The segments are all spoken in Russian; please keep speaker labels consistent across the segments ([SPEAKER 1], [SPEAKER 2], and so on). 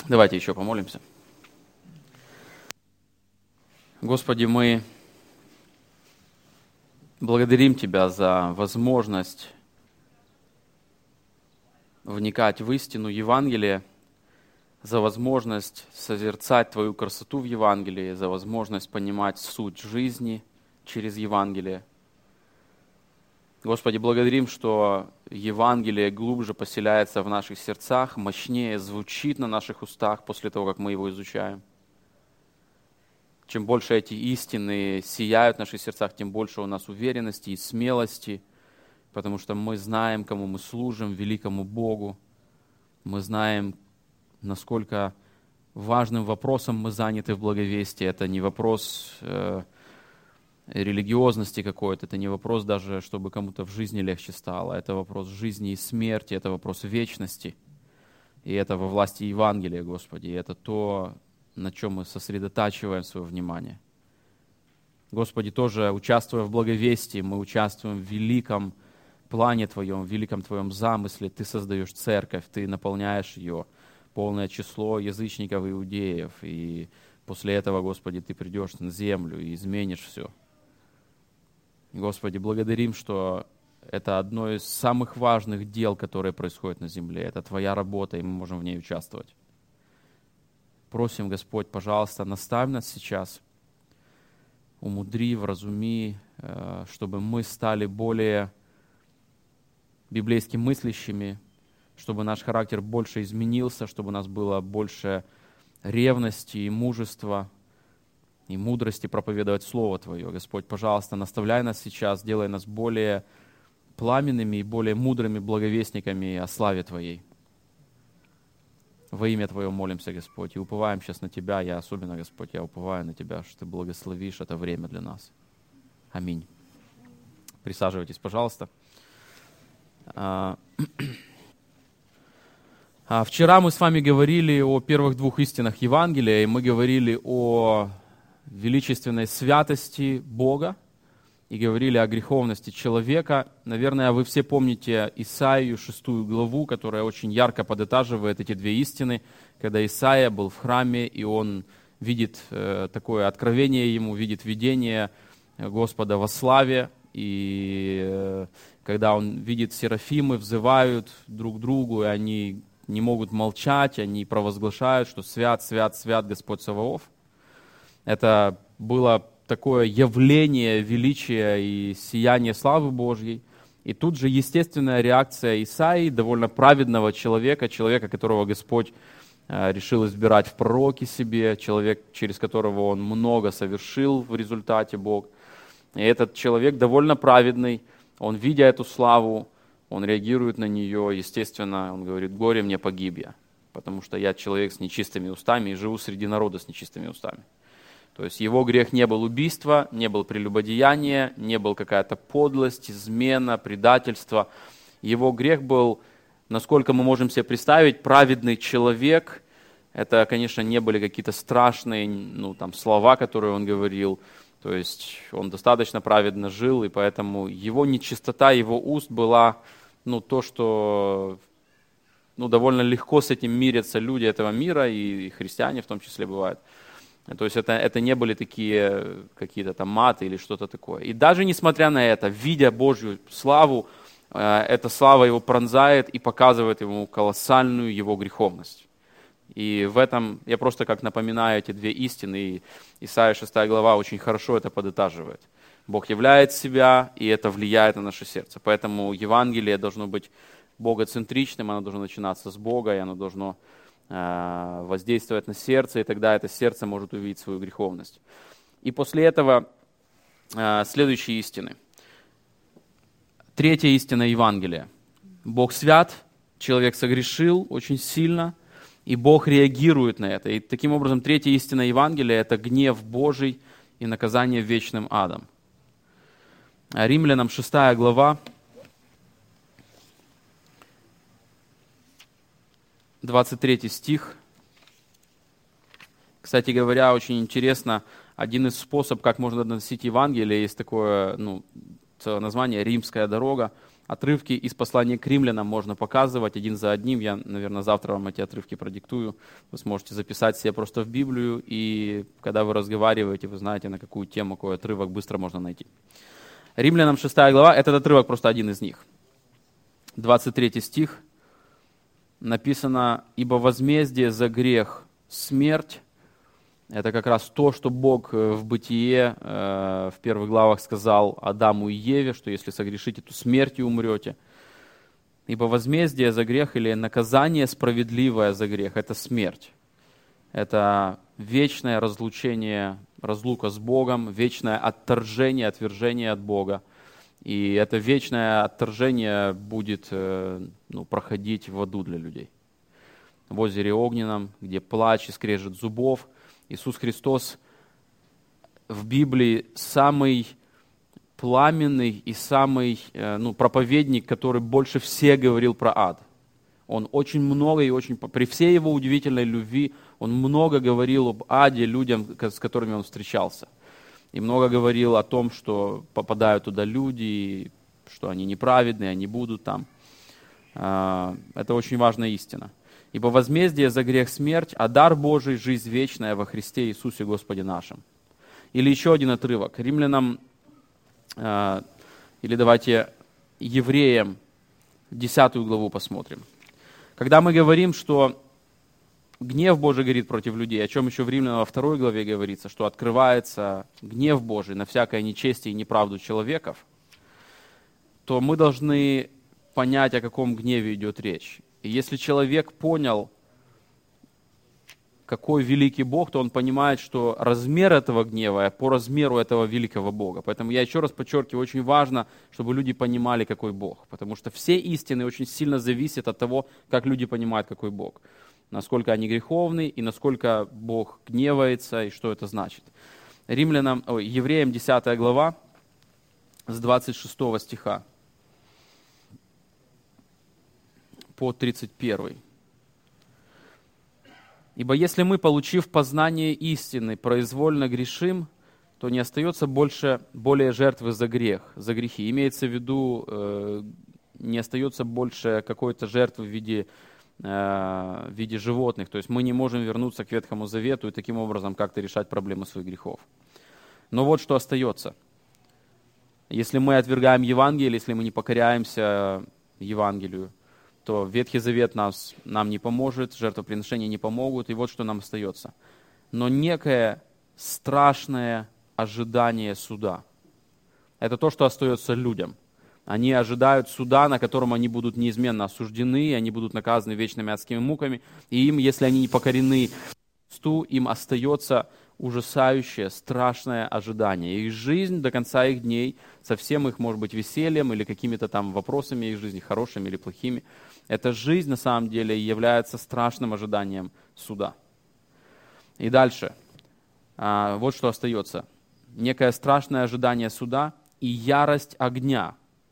[SPEAKER 1] Давайте еще помолимся. Господи, мы благодарим Тебя за возможность вникать в истину Евангелия, за возможность созерцать Твою красоту в Евангелии, за возможность понимать суть жизни через Евангелие. Господи, благодарим, что Евангелие глубже поселяется в наших сердцах, мощнее звучит на наших устах после того, как мы его изучаем. Чем больше эти истины сияют в наших сердцах, тем больше у нас уверенности и смелости, потому что мы знаем, кому мы служим, великому Богу. Мы знаем, насколько важным вопросом мы заняты в благовестии. Это не вопрос религиозности какой-то, это не вопрос даже, чтобы кому-то в жизни легче стало. Это вопрос жизни и смерти, это вопрос вечности. И это во власти Евангелия, Господи. И это то, на чем мы сосредотачиваем свое внимание. Господи, тоже участвуя в благовестии, мы участвуем в великом плане Твоем, в великом Твоем замысле. Ты создаешь церковь, Ты наполняешь ее, полное число язычников и иудеев. И после этого, Господи, Ты придешь на землю и изменишь все. Господи, благодарим, что это одно из самых важных дел, которые происходят на земле. Это Твоя работа, и мы можем в ней участвовать. Просим, Господь, пожалуйста, наставь нас сейчас, умудри, вразуми, чтобы мы стали более библейски мыслящими, чтобы наш характер больше изменился, чтобы у нас было больше ревности и мужества, и мудрости проповедовать Слово Твое. Господь, пожалуйста, наставляй нас сейчас, делай нас более пламенными и более мудрыми благовестниками о славе Твоей. Во имя Твое молимся, Господь, и уповаем сейчас на Тебя. Я особенно, Господь, я уповаю на Тебя, что Ты благословишь это время для нас. Аминь. Присаживайтесь, пожалуйста. Вчера мы с вами говорили о первых двух истинах Евангелия, и мы говорили о величественной святости Бога и говорили о греховности человека. Наверное, вы все помните Исаию 6 главу, которая очень ярко подытаживает эти две истины, когда Исаия был в храме, и он видит такое откровение ему, видит видение Господа во славе, и когда он видит серафимы, взывают друг другу, и они не могут молчать, они провозглашают, что свят, свят, свят Господь Саваоф. Это было такое явление величия и сияния славы Божьей. И тут же естественная реакция Исаии, довольно праведного человека, которого Господь решил избирать в пророки себе, человек, через которого он много совершил в результате Бог. И этот человек довольно праведный, он, видя эту славу, он реагирует на нее, естественно, он говорит: «Горе мне, погиб я, потому что я человек с нечистыми устами и живу среди народа с нечистыми устами». То есть его грех не был убийство, не был прелюбодеяние, не был какая-то подлость, измена, предательство. Его грех был, насколько мы можем себе представить, праведный человек. Это, конечно, не были какие-то страшные слова, которые он говорил. То есть он достаточно праведно жил, и поэтому его нечистота, его уст была то, что довольно легко с этим мирятся люди этого мира, и христиане в том числе бывают. То есть это не были такие какие-то там маты или что-то такое. И даже несмотря на это, видя Божью славу, эта слава его пронзает и показывает ему колоссальную его греховность. И в этом я просто как напоминаю эти две истины, и Исайя 6 глава очень хорошо это подытаживает. Бог являет себя, и это влияет на наше сердце. Поэтому Евангелие должно быть богоцентричным, оно должно начинаться с Бога, и оно должно воздействовать на сердце, и тогда это сердце может увидеть свою греховность. И после этого следующие истины. Третья истина Евангелия. Бог свят, человек согрешил очень сильно, и Бог реагирует на это. И таким образом, третья истина Евангелия – это гнев Божий и наказание вечным адом. Римлянам 6 глава, 23 стих. Кстати говоря, очень интересно, один из способов, как можно доносить Евангелие, есть такое название «Римская дорога». Отрывки из послания к римлянам можно показывать один за одним. Я, наверное, завтра вам эти отрывки продиктую. Вы сможете записать себе просто в Библию, и когда вы разговариваете, вы знаете, на какую тему, какой отрывок быстро можно найти. Римлянам 6 глава, этот отрывок просто один из них. 23 стих написано: «Ибо возмездие за грех – смерть». Это как раз то, что Бог в Бытие, в первых главах сказал Адаму и Еве, что если согрешите, то смертью умрете. Ибо возмездие за грех или наказание справедливое за грех – это смерть. Это вечное разлучение, разлука с Богом, вечное отторжение, отвержение от Бога. И это вечное отторжение будет проходить в аду для людей. В озере Огненном, где плач и скрежет зубов. Иисус Христос в Библии самый пламенный и самый проповедник, который больше всех говорил про ад. Он очень много и очень, при всей его удивительной любви, он много говорил об аде людям, с которыми он встречался. И много говорил о том, что попадают туда люди, что они неправедные, они будут там. Это очень важная истина. Ибо возмездие за грех смерть, а дар Божий жизнь вечная во Христе Иисусе Господе нашим. Или еще один отрывок. Римлянам, или давайте Евреям 10 главу посмотрим. Когда мы говорим, что гнев Божий горит против людей, о чем еще в Римлянам во 2 главе говорится, что открывается гнев Божий на всякое нечестие и неправду человеков, то мы должны понять, о каком гневе идет речь. И если человек понял, какой великий Бог, то он понимает, что размер этого гнева по размеру этого великого Бога. Поэтому я еще раз подчеркиваю, очень важно, чтобы люди понимали, какой Бог. Потому что все истины очень сильно зависят от того, как люди понимают, какой Бог. Насколько они греховны и насколько Бог гневается и что это значит. Евреям 10 глава с 26 стиха по 31. «Ибо если мы, получив познание истины, произвольно грешим, то не остается более жертвы за грехи». Имеется в виду, не остается больше какой-то жертвы в виде животных. То есть мы не можем вернуться к Ветхому Завету и таким образом как-то решать проблемы своих грехов. Но вот что остается. Если мы отвергаем Евангелие, если мы не покоряемся Евангелию, то Ветхий Завет нам не поможет, жертвоприношения не помогут, и вот что нам остается. Но некое страшное ожидание суда. Это то, что остается людям. Они ожидают суда, на котором они будут неизменно осуждены, они будут наказаны вечными адскими муками, и им, если они не покорены Христу, им остается ужасающее, страшное ожидание. Их жизнь до конца их дней, со всем их, может быть, весельем или какими-то там вопросами их жизни, хорошими или плохими, эта жизнь на самом деле является страшным ожиданием суда. И дальше. Вот что остается. Некое страшное ожидание суда и ярость огня,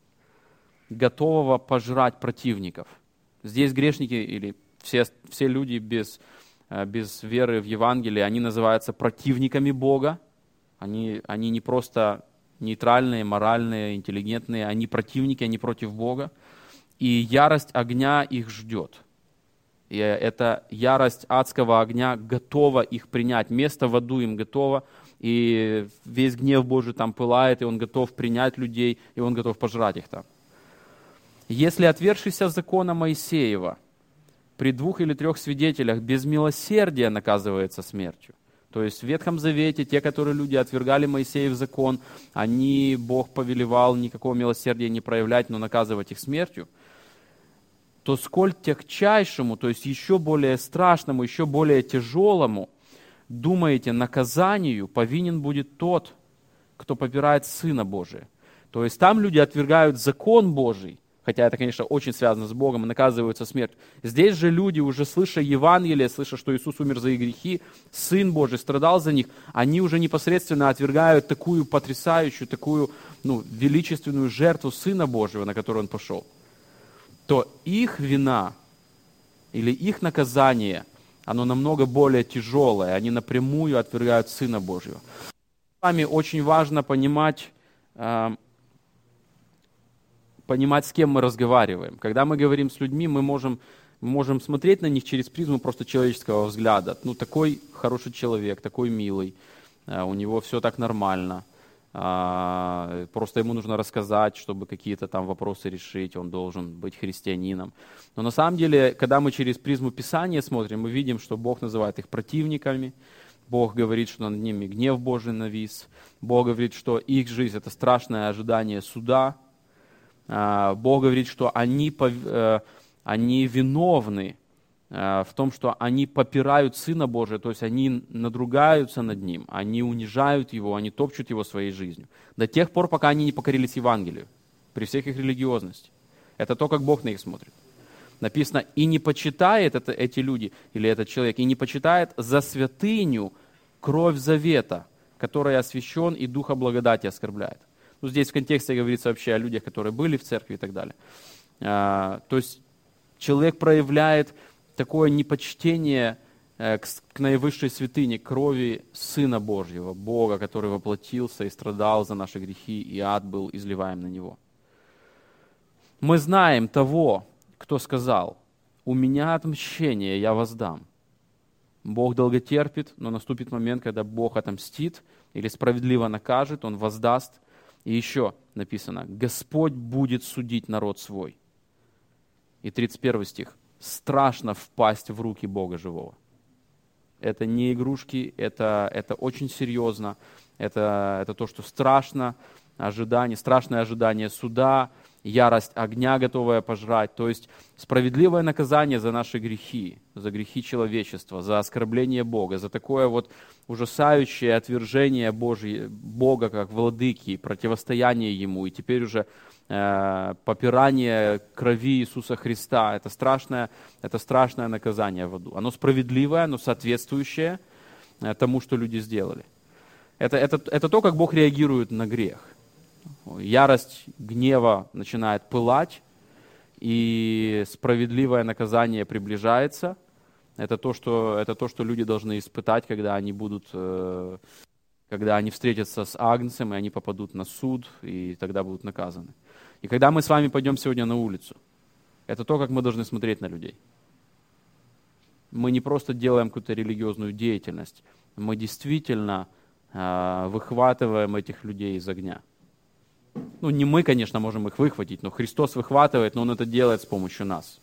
[SPEAKER 1] готового пожрать противников. Здесь грешники или все люди без веры в Евангелие, они называются противниками Бога. Они не просто нейтральные, моральные, интеллигентные, они противники, они против Бога. И ярость огня их ждет. И эта ярость адского огня готова их принять. Место в аду им готово. И весь гнев Божий там пылает, и он готов принять людей, и он готов пожрать их там. Если отвергшийся закона Моисеева при 2 или 3 свидетелях без милосердия наказывается смертью, то есть в Ветхом Завете те, которые люди отвергали Моисеев закон, Бог повелевал никакого милосердия не проявлять, но наказывать их смертью, то сколь тягчайшему, то есть еще более страшному, еще более тяжелому, думаете, наказанию повинен будет тот, кто попирает Сына Божия. То есть там люди отвергают закон Божий, хотя это, конечно, очень связано с Богом, и наказываются смертью. Здесь же люди, уже слыша Евангелие, слыша, что Иисус умер за их грехи, Сын Божий страдал за них, они уже непосредственно отвергают такую потрясающую, такую величественную жертву Сына Божьего, на которую Он пошел. То их вина или их наказание, оно намного более тяжелое, они напрямую отвергают Сына Божьего. С вами очень важно понимать, понимать, с кем мы разговариваем. Когда мы говорим с людьми, мы можем смотреть на них через призму просто человеческого взгляда. Ну, такой хороший человек, такой милый, у него все так нормально. Просто ему нужно рассказать, чтобы какие-то там вопросы решить, он должен быть христианином. Но на самом деле, когда мы через призму Писания смотрим, мы видим, что Бог называет их противниками, Бог говорит, что над ними гнев Божий навис, Бог говорит, что их жизнь — это страшное ожидание суда, Бог говорит, что они виновны в том, что они попирают Сына Божия, то есть они надругаются над Ним, они унижают Его, они топчут Его своей жизнью. До тех пор, пока они не покорились Евангелию, при всех их религиозности. Это то, как Бог на них смотрит. Написано, и не почитает эти люди, или этот человек, и не почитает за святыню кровь завета, которой освящен и духа благодати оскорбляет. Ну, здесь в контексте говорится вообще о людях, которые были в церкви и так далее. То есть человек проявляет такое непочтение к наивысшей святыне, крови Сына Божьего, Бога, который воплотился и страдал за наши грехи, и ад был изливаем на Него. Мы знаем того, кто сказал: «У меня отмщение, я воздам». Бог долготерпит, но наступит момент, когда Бог отомстит или справедливо накажет, Он воздаст. И еще написано: «Господь будет судить народ свой». И 31 стих. Страшно впасть в руки Бога живого. Это не игрушки, это очень серьезно. Это то, что страшно, страшное ожидание суда, ярость огня, готовая пожрать. То есть справедливое наказание за наши грехи, за грехи человечества, за оскорбление Бога, за такое вот ужасающее отвержение Бога как владыки, противостояние Ему, и теперь уже попирание крови Иисуса Христа. Это страшное наказание в аду. Оно справедливое, оно соответствующее тому, что люди сделали. Это то, как Бог реагирует на грех. Ярость гнева начинает пылать, и справедливое наказание приближается. Это то, что люди должны испытать, когда они встретятся с Агнцем, и они попадут на суд, и тогда будут наказаны. И когда мы с вами пойдем сегодня на улицу, это то, как мы должны смотреть на людей. Мы не просто делаем какую-то религиозную деятельность, мы действительно выхватываем этих людей из огня. Ну, не мы, конечно, можем их выхватить, но Христос выхватывает, но Он это делает с помощью нас.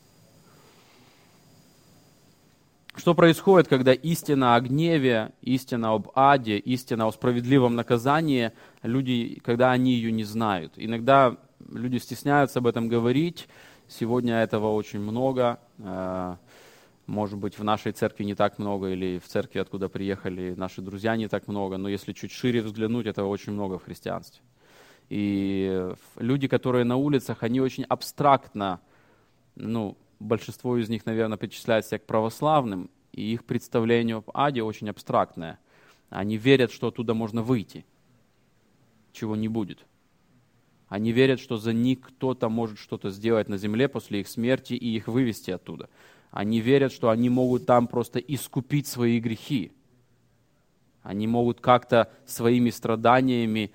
[SPEAKER 1] Что происходит, когда истина о гневе, истина об аде, истина о справедливом наказании, когда они ее не знают? Иногда люди стесняются об этом говорить. Сегодня этого очень много. Может быть, в нашей церкви не так много, или в церкви, откуда приехали наши друзья, не так много. Но если чуть шире взглянуть, этого очень много в христианстве. И люди, которые на улицах, они очень абстрактно, большинство из них, наверное, причисляются к православным, и их представление об аде очень абстрактное. Они верят, что оттуда можно выйти, чего не будет. Они верят, что за них кто-то может что-то сделать на земле после их смерти и их вывести оттуда. Они верят, что они могут там просто искупить свои грехи. Они могут как-то своими страданиями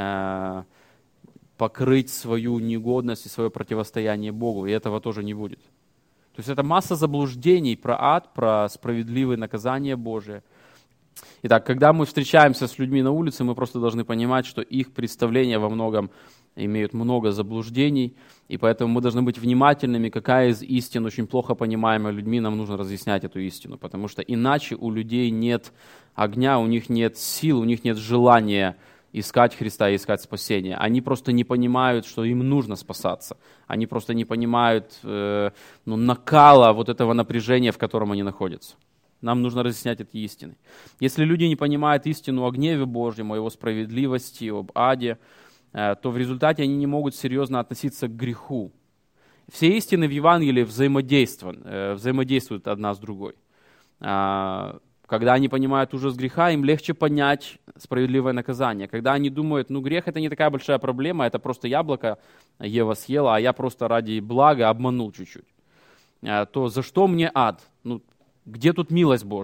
[SPEAKER 1] покрыть свою негодность и свое противостояние Богу, и этого тоже не будет. То есть это масса заблуждений про ад, про справедливое наказание Божие. Итак, когда мы встречаемся с людьми на улице, мы просто должны понимать, что их представления во многом имеют много заблуждений, и поэтому мы должны быть внимательными, какая из истин очень плохо понимаемая людьми, нам нужно разъяснять эту истину, потому что иначе у людей нет огня, у них нет сил, у них нет желания искать Христа и искать спасения. Они просто не понимают, что им нужно спасаться. Они просто не понимают накала вот этого напряжения, в котором они находятся. Нам нужно разъяснять эти истины. Если люди не понимают истину о гневе Божьем, о Его справедливости, об аде, то в результате они не могут серьезно относиться к греху. Все истины в Евангелии взаимодействуют одна с другой. Когда они понимают ужас греха, им легче понять справедливое наказание. Когда они думают, грех это не такая большая проблема, это просто яблоко Ева съела, а я просто ради блага обманул чуть-чуть. То за что мне ад? Где тут милость Божья?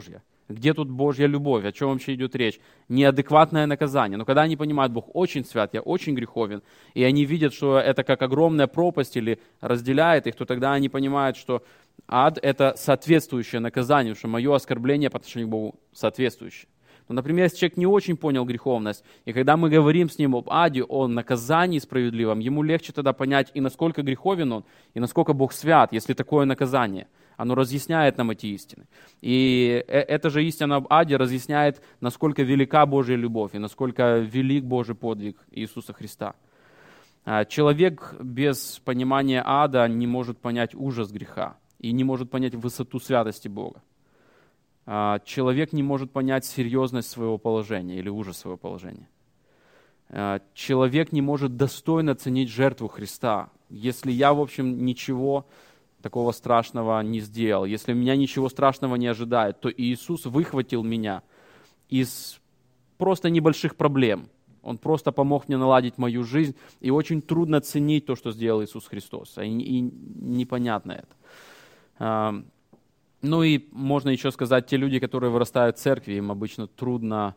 [SPEAKER 1] Где тут Божья любовь? О чем вообще идет речь? Неадекватное наказание. Но когда они понимают, Бог очень свят, я очень греховен, и они видят, что это как огромная пропасть или разделяет их, то тогда они понимают, что ад – это соответствующее наказание, что мое оскорбление по отношению к Богу соответствующее. Но, например, если человек не очень понял греховность, и когда мы говорим с ним об аде, о наказании справедливом, ему легче тогда понять, и насколько греховен он, и насколько Бог свят, если такое наказание. Оно разъясняет нам эти истины. И эта же истина об аде разъясняет, насколько велика Божья любовь и насколько велик Божий подвиг Иисуса Христа. Человек без понимания ада не может понять ужас греха и не может понять высоту святости Бога. Человек не может понять серьезность своего положения или ужас своего положения. Человек не может достойно ценить жертву Христа. Если я, в общем, ничего такого страшного не сделал, если меня ничего страшного не ожидает, то Иисус выхватил меня из просто небольших проблем. Он просто помог мне наладить мою жизнь, и очень трудно ценить то, что сделал Иисус Христос, и непонятно это. Ну и можно еще сказать, те люди, которые вырастают в церкви, им обычно трудно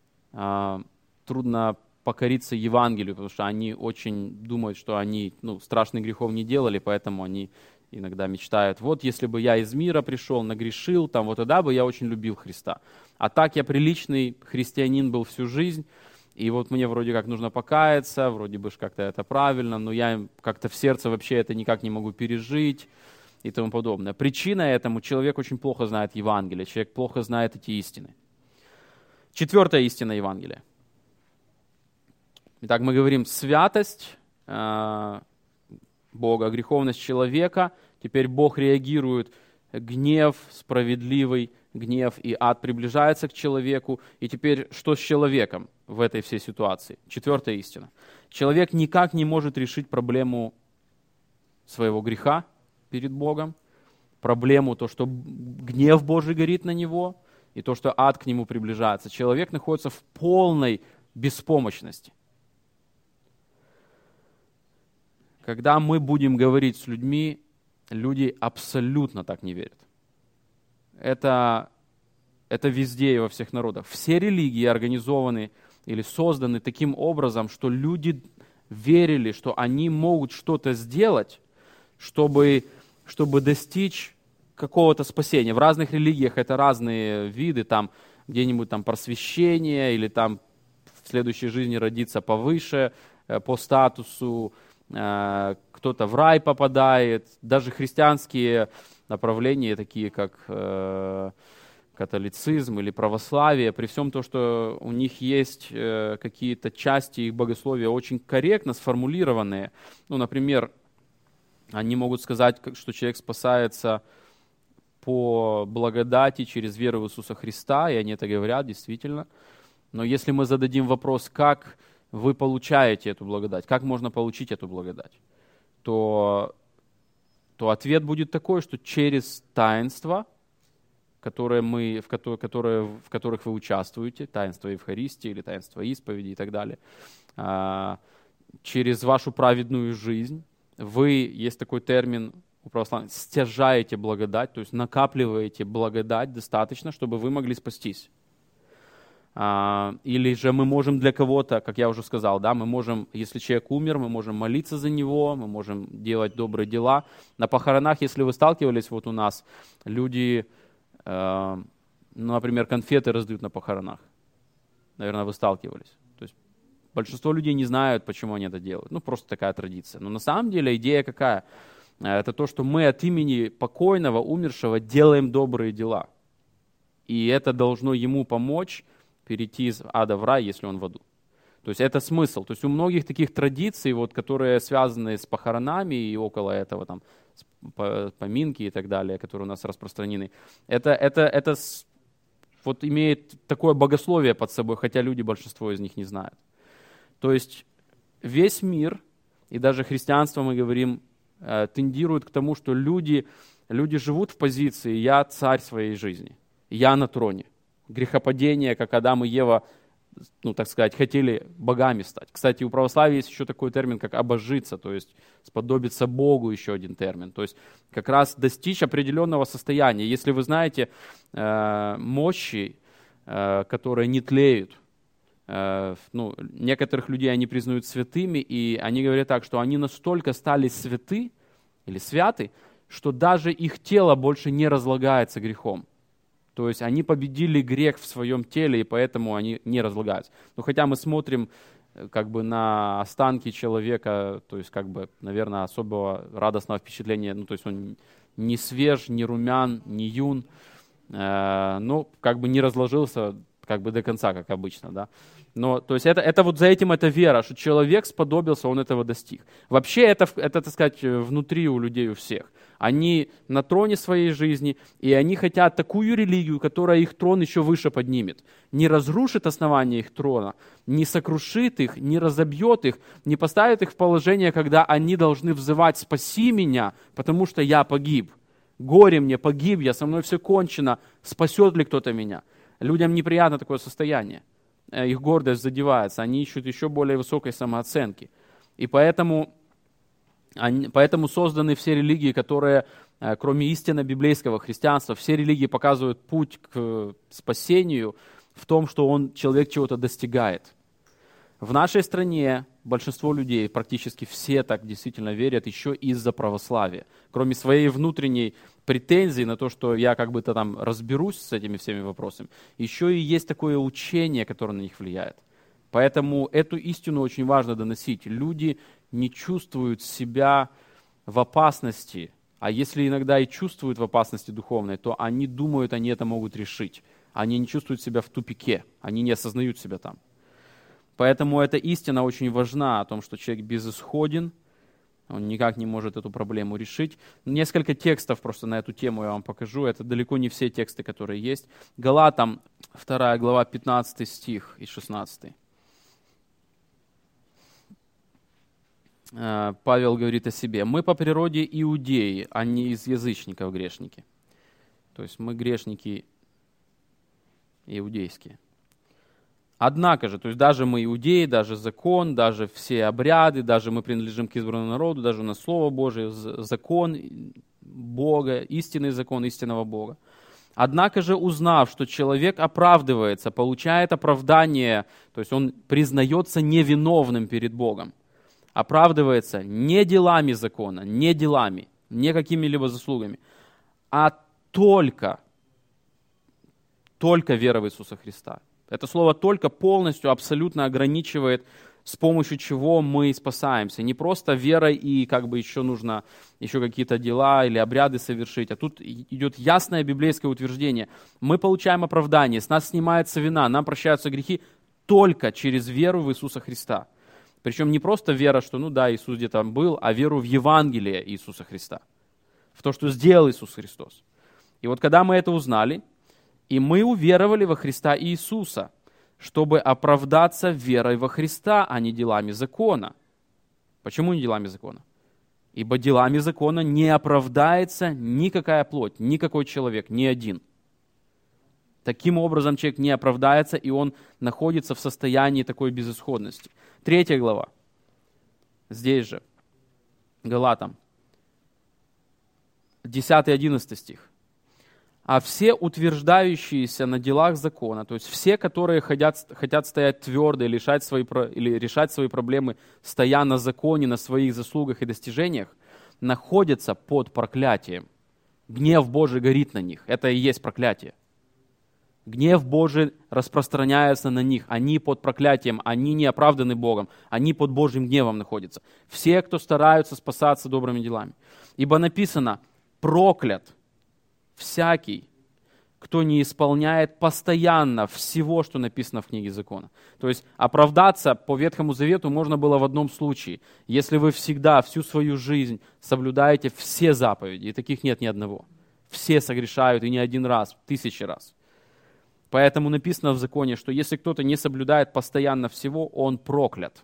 [SPEAKER 1] покориться Евангелию, потому что они очень думают, что они страшных грехов не делали, поэтому они иногда мечтают, вот если бы я из мира пришел, нагрешил, вот тогда бы я очень любил Христа. А так я приличный христианин был всю жизнь, и вот мне вроде как нужно покаяться, вроде бы как-то это правильно, но я как-то в сердце вообще это никак не могу пережить и тому подобное. Причина этому: человек очень плохо знает Евангелие, человек плохо знает эти истины. 4-я истина Евангелия. Итак, мы говорим святость Бога, греховность человека. Теперь Бог реагирует: гнев, справедливый гнев, и ад приближается к человеку. И теперь что с человеком в этой всей ситуации? 4-я истина. Человек никак не может решить проблему своего греха перед Богом, проблему то, что гнев Божий горит на него, и то, что ад к нему приближается. Человек находится в полной беспомощности. Когда мы будем говорить с людьми, люди абсолютно так не верят. Это везде и во всех народах. Все религии организованы или созданы таким образом, что люди верили, что они могут что-то сделать, чтобы достичь какого-то спасения. В разных религиях это разные виды, где-нибудь просвещение, или в следующей жизни родиться повыше по статусу, кто-то в рай попадает. Даже христианские направления, такие как католицизм или православие, при всем том, что у них есть какие-то части их богословия очень корректно сформулированные. Например, они могут сказать, что человек спасается по благодати через веру в Иисуса Христа, и они это говорят действительно. Но если мы зададим вопрос, как вы получаете эту благодать, как можно получить эту благодать, то ответ будет такой, что через таинства, в которых вы участвуете, таинство Евхаристии или таинство исповеди и так далее, через вашу праведную жизнь, вы, есть такой термин у православных, стяжаете благодать, то есть накапливаете благодать достаточно, чтобы вы могли спастись. Или же мы можем для кого-то, как я уже сказал, мы можем, если человек умер, мы можем молиться за него, мы можем делать добрые дела. На похоронах, если вы сталкивались, у нас люди, например, конфеты раздают на похоронах. Наверное, вы сталкивались. То есть большинство людей не знают, почему они это делают. Просто такая традиция. Но на самом деле идея какая? Это то, что мы от имени покойного, умершего делаем добрые дела. И это должно ему помочь перейти из ада в рай, если он в аду. То есть это смысл. То есть у многих таких традиций, которые связаны с похоронами и около этого, поминки и так далее, которые у нас распространены, это имеет такое богословие под собой, хотя люди, большинство из них не знают. То есть весь мир, и даже христианство, мы говорим, тендирует к тому, что люди живут в позиции «я царь своей жизни», «я на троне». Грехопадение, как Адам и Ева так сказать, хотели богами стать. Кстати, у православия есть еще такой термин, как обожиться, то есть сподобиться Богу, еще один термин. То есть как раз достичь определенного состояния. Если вы знаете мощи, которые не тлеют, некоторых людей они признают святыми, и они говорят так, что они настолько стали святы или святы, что даже их тело больше не разлагается грехом. То есть они победили грех в своем теле, и поэтому они не разлагаются. Но хотя мы смотрим как бы на останки человека, то есть как бы, наверное, особого радостного впечатления, то есть он не свеж, не румян, не юн, но как бы не разложился как бы до конца, как обычно, да. Но, то есть это вот за этим это вера, что человек сподобился, он этого достиг. Вообще это, так сказать, внутри у людей у всех. Они на троне своей жизни, и они хотят такую религию, которая их трон еще выше поднимет. Не разрушит основание их трона, не сокрушит их, не разобьет их, не поставит их в положение, когда они должны взывать «спаси меня, потому что я погиб». Горе мне, погиб я, со мной все кончено, спасет ли кто-то меня? Людям неприятно такое состояние. Их гордость задевается, они ищут еще более высокой самооценки. И поэтому созданы все религии, которые, кроме истинно библейского христианства, все религии показывают путь к спасению в том, что человек чего-то достигает. В нашей стране большинство людей, практически все так действительно верят еще из-за православия. Кроме своей внутренней претензии на то, что я как бы-то там разберусь с этими всеми вопросами, еще и есть такое учение, которое на них влияет. Поэтому эту истину очень важно доносить. Люди не чувствуют себя в опасности, а если иногда и чувствуют в опасности духовной, то они думают, они это могут решить. Они не чувствуют себя в тупике, они не осознают себя там. Поэтому эта истина очень важна, о том, что человек безысходен, он никак не может эту проблему решить. Несколько текстов просто на эту тему я вам покажу. Это далеко не все тексты, которые есть. Галатам, 2 глава, 15 стих и 16. Павел говорит о себе. «Мы по природе иудеи, а не из язычников грешники». То есть мы грешники иудейские. Однако же, то есть даже мы иудеи, даже закон, даже все обряды, даже мы принадлежим к избранному народу, даже у нас Слово Божие, закон Бога, истинный закон истинного Бога. Однако же, узнав, что человек оправдывается, получает оправдание, то есть он признается невиновным перед Богом, оправдывается не делами закона, не делами, не какими-либо заслугами, а только верой в Иисуса Христа. Это слово «только» полностью, абсолютно ограничивает, с помощью чего мы спасаемся. Не просто верой и как бы еще нужно какие-то дела или обряды совершить, а тут идет ясное библейское утверждение. Мы получаем оправдание, с нас снимается вина, нам прощаются грехи только через веру в Иисуса Христа. Причем не просто вера, что Иисус где-то был, а веру в Евангелие Иисуса Христа, в то, что сделал Иисус Христос. И вот когда мы это узнали, и мы уверовали во Христа Иисуса, чтобы оправдаться верой во Христа, а не делами закона. Почему не делами закона? Ибо делами закона не оправдается никакая плоть, никакой человек, ни один. Таким образом человек не оправдается, и он находится в состоянии такой безысходности. 3 глава. Здесь же, Галатам, 10-11 стих. А все утверждающиеся на делах закона, то есть все, которые хотят стоять твердо и решать свои проблемы, стоя на законе, на своих заслугах и достижениях, находятся под проклятием. Гнев Божий горит на них. Это и есть проклятие. Гнев Божий распространяется на них. Они под проклятием, они не оправданы Богом, они под Божьим гневом находятся. Все, кто стараются спасаться добрыми делами. Ибо написано: проклят всякий, кто не исполняет постоянно всего, что написано в книге закона. То есть оправдаться по Ветхому Завету можно было в одном случае. Если вы всегда, всю свою жизнь соблюдаете все заповеди, и таких нет ни одного. Все согрешают, и не один раз, 1000 раз. Поэтому написано в законе, что если кто-то не соблюдает постоянно всего, он проклят.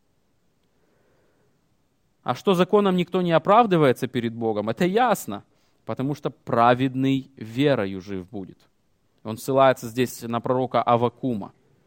[SPEAKER 1] А что законом никто не оправдывается перед Богом, это ясно. Потому что праведный верою жив будет. Он ссылается здесь на пророка Аввакума.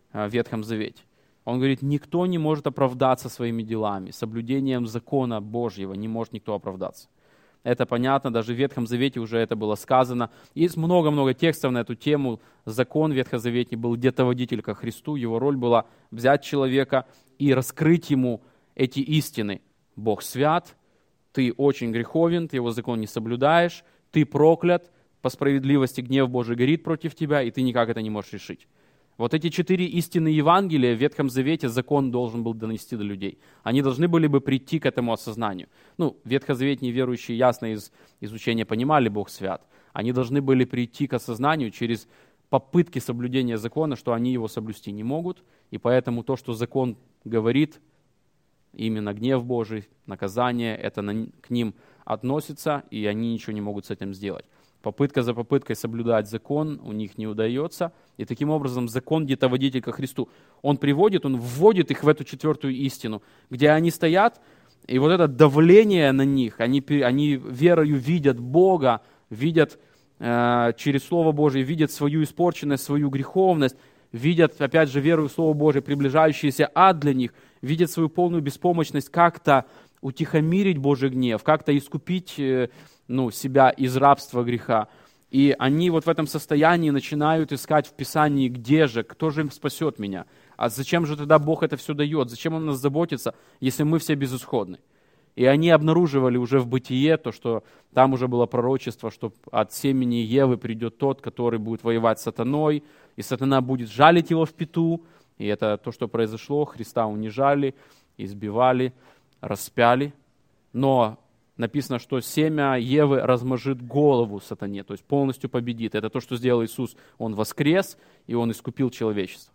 [SPEAKER 1] в Ветхом Завете. Он говорит, никто не может оправдаться своими делами. Соблюдением закона Божьего не может никто оправдаться. Это понятно, даже в Ветхом Завете уже это было сказано. Есть много-много текстов на эту тему. Закон ветхозаветный был где-то водитель ко Христу. Его роль была взять человека и раскрыть ему эти истины. Бог свят, ты очень греховен, ты его закон не соблюдаешь, ты проклят, по справедливости гнев Божий горит против тебя, и ты никак это не можешь решить. Вот эти 4 истины Евангелия в Ветхом Завете закон должен был донести до людей. Они должны были бы прийти к этому осознанию. Ветхозаветные верующие ясно из изучения понимали, Бог свят. Они должны были прийти к осознанию через попытки соблюдения закона, что они его соблюсти не могут. И поэтому то, что закон говорит, именно гнев Божий, наказание, это к ним относится, и они ничего не могут с этим сделать. Попытка за попыткой соблюдать закон у них не удается. И таким образом закон где-то водитель ко Христу. Он вводит их в эту 4-ю истину, где они стоят, и вот это давление на них, они верою видят Бога, видят через Слово Божие, видят свою испорченность, свою греховность, видят, опять же, верою в Слово Божие, приближающийся ад для них, видят свою полную беспомощность как-то утихомирить Божий гнев, как-то искупить себя из рабства греха. И они вот в этом состоянии начинают искать в Писании, где же, кто же им спасет меня? А зачем же тогда Бог это все дает? Зачем Он нас заботится, если мы все безысходны? И они обнаруживали уже в Бытие то, что там уже было пророчество, что от семени Евы придет тот, который будет воевать с сатаной, и сатана будет жалить его в пяту. И это то, что произошло. Христа унижали, избивали, распяли. Но написано, что семя Евы размажет голову сатане, то есть полностью победит. Это то, что сделал Иисус. Он воскрес, и Он искупил человечество.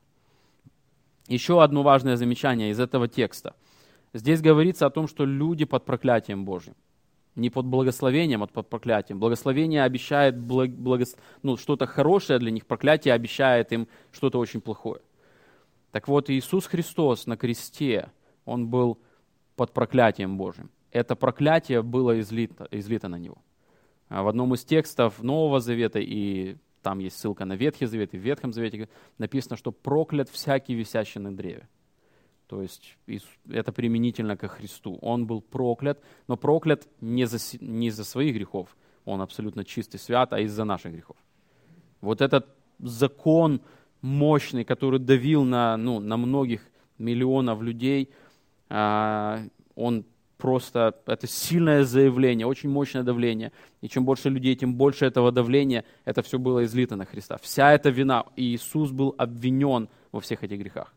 [SPEAKER 1] Еще одно важное замечание из этого текста. Здесь говорится о том, что люди под проклятием Божьим. Не под благословением, а под проклятием. Благословение обещает что-то хорошее для них, проклятие обещает им что-то очень плохое. Так вот, Иисус Христос на кресте, Он был под проклятием Божьим. Это проклятие было излито на Него. В одном из текстов Нового Завета, и там есть ссылка на Ветхий Завет, и в Ветхом Завете написано, что проклят всякий, висящий на древе. То есть это применительно ко Христу. Он был проклят, но проклят не из-за своих грехов. Он абсолютно чист и свят, а из-за наших грехов. Вот этот закон мощный, который давил на многих миллионов людей, он просто, это сильное заявление, очень мощное давление. И чем больше людей, тем больше этого давления, это все было излито на Христа. Вся эта вина, и Иисус был обвинен во всех этих грехах.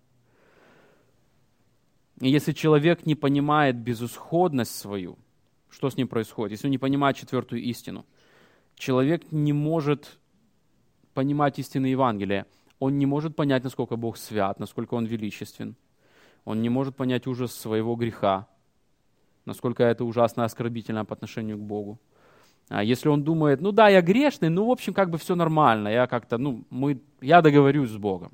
[SPEAKER 1] И если человек не понимает безысходность свою, что с ним происходит? Если он не понимает 4-ю истину, человек не может понимать истины Евангелия. Он не может понять, насколько Бог свят, насколько Он величествен. Он не может понять ужас своего греха, насколько это ужасно оскорбительно по отношению к Богу. Если он думает, я грешный, в общем, все нормально, я договорюсь с Богом.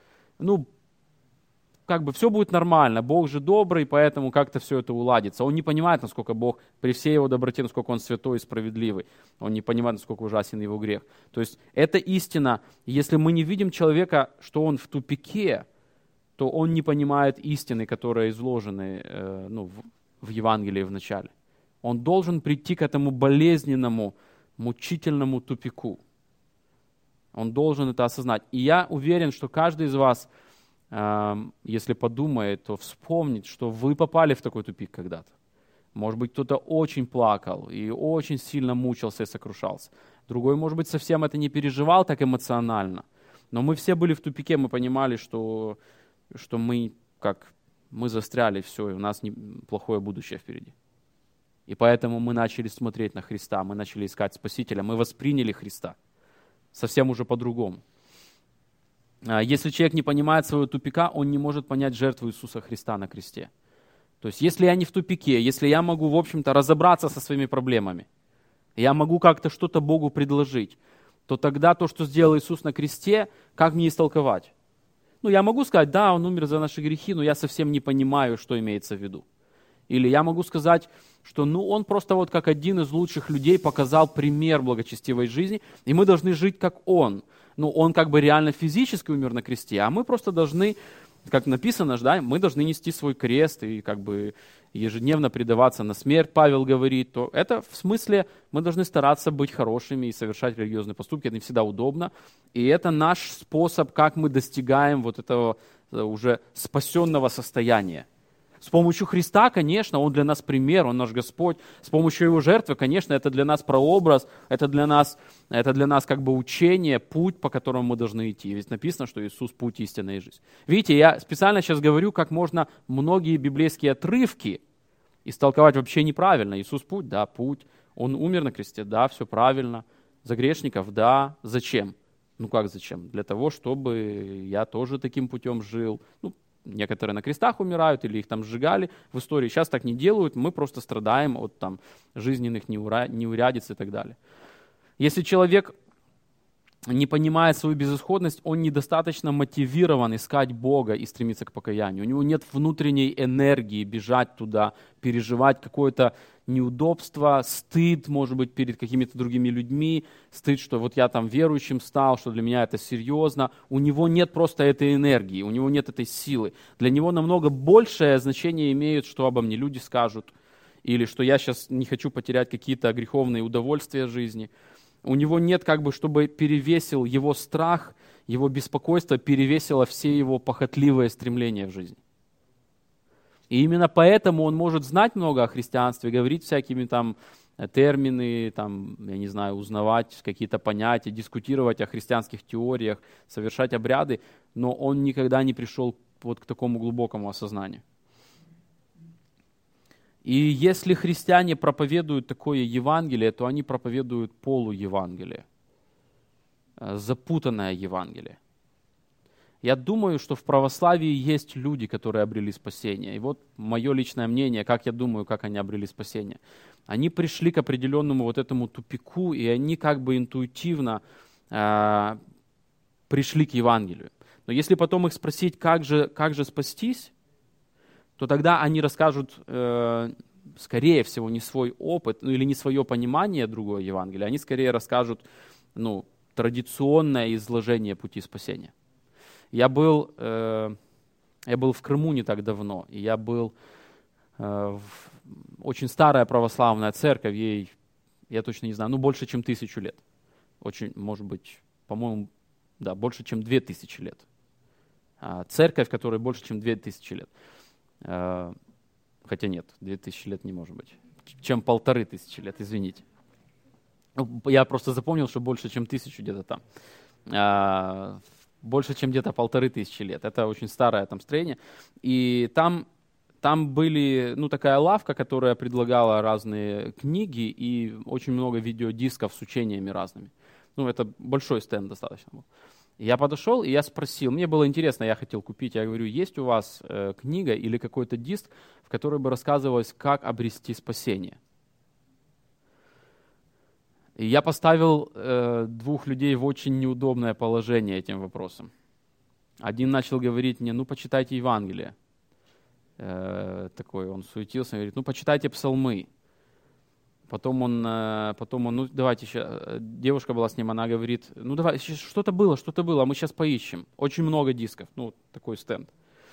[SPEAKER 1] Все будет нормально, Бог же добрый, поэтому как-то все это уладится. Он не понимает, насколько Бог, при всей Его доброте, насколько Он святой и справедливый. Он не понимает, насколько ужасен Его грех. То есть это истина. Если мы не видим человека, что он в тупике, то он не понимает истины, которые изложены в Евангелии в начале. Он должен прийти к этому болезненному, мучительному тупику. Он должен это осознать. И я уверен, что каждый из вас, если подумает, то вспомнит, что вы попали в такой тупик когда-то. Может быть, кто-то очень плакал и очень сильно мучился и сокрушался. Другой, может быть, совсем это не переживал так эмоционально. Но мы все были в тупике, мы понимали, что мы застряли, все, и у нас плохое будущее впереди. И поэтому мы начали смотреть на Христа, мы начали искать Спасителя, мы восприняли Христа совсем уже по-другому. Если человек не понимает своего тупика, он не может понять жертву Иисуса Христа на кресте. То есть, если я не в тупике, если я могу, в общем-то, разобраться со своими проблемами, я могу как-то что-то Богу предложить, то тогда то, что сделал Иисус на кресте, как мне истолковать? Я могу сказать, да, Он умер за наши грехи, но я совсем не понимаю, что имеется в виду. Или я могу сказать, что Он просто как один из лучших людей показал пример благочестивой жизни, и мы должны жить как Он. Ну, он как бы реально физически умер на кресте, а мы просто должны, как написано, да, мы должны нести свой крест и как бы ежедневно предаваться на смерть, Павел говорит, то это в смысле мы должны стараться быть хорошими и совершать религиозные поступки, это не всегда удобно, и это наш способ, как мы достигаем вот этого уже спасенного состояния. С помощью Христа, конечно, Он для нас пример, Он наш Господь. С помощью Его жертвы, конечно, это для нас прообраз, это для нас как бы учение, путь, по которому мы должны идти. Ведь написано, что Иисус – путь, истина и жизнь. Видите, я специально сейчас говорю, как можно многие библейские отрывки истолковать вообще неправильно. Иисус – путь, да, путь. Он умер на кресте, да, все правильно. За грешников, да. Зачем? Ну как зачем? Для того, чтобы я тоже таким путем жил. Ну, некоторые на крестах умирают или их там сжигали в истории. Сейчас так не делают, мы просто страдаем от там, жизненных неурядиц и так далее. Если человек не понимает свою безысходность, он недостаточно мотивирован искать Бога и стремиться к покаянию. У него нет внутренней энергии бежать туда, переживать какое-то неудобство, стыд, может быть, перед какими-то другими людьми, стыд, что вот я там верующим стал, что для меня это серьезно. У него нет просто этой энергии, у него нет этой силы. Для него намного большее значение имеет, что обо мне люди скажут, или что я сейчас не хочу потерять какие-то греховные удовольствия жизни. У него нет как бы, чтобы перевесил его страх, его беспокойство, перевесило все его похотливые стремления в жизни. И именно поэтому он может знать много о христианстве, говорить всякими там термины, там, я не знаю, узнавать какие-то понятия, дискутировать о христианских теориях, совершать обряды, но он никогда не пришел вот к такому глубокому осознанию. И если христиане проповедуют такое Евангелие, то они проповедуют полуевангелие, запутанное Евангелие. Я думаю, что в православии есть люди, которые обрели спасение. И вот мое личное мнение, как я думаю, как они обрели спасение. Они пришли к определенному вот этому тупику, и они как бы интуитивно пришли к Евангелию. Но если потом их спросить, как же спастись, то тогда они расскажут, скорее всего, не свой опыт, ну, или не свое понимание другого Евангелия, они скорее расскажут традиционное изложение пути спасения. Я был в Крыму не так давно, и я был в очень старая православная церковь, ей, я точно не знаю, больше, чем 1000 лет. Очень, может быть, по-моему, да, больше, чем 2000 лет. Церковь, которой больше, чем 2000 лет. Хотя нет, 2000 лет не может быть. Чем 1500 лет, извините. Я просто запомнил, что больше, чем 1000 где-то там. Больше, чем где-то 1500 лет. Это очень старое там строение. И там были, такая лавка, которая предлагала разные книги и очень много видеодисков с учениями разными. Это большой стенд достаточно был. Я подошел, и я спросил, мне было интересно, я хотел купить, я говорю, есть у вас книга или какой-то диск, в которой бы рассказывалось, как обрести спасение? И я поставил 2 людей в очень неудобное положение этим вопросом. Один начал говорить мне, почитайте Евангелие. Такой, он суетился, говорит, почитайте псалмы. Потом он, давайте еще, девушка была с ним, она говорит, давай, что-то было, а мы сейчас поищем. Очень много дисков, такой стенд.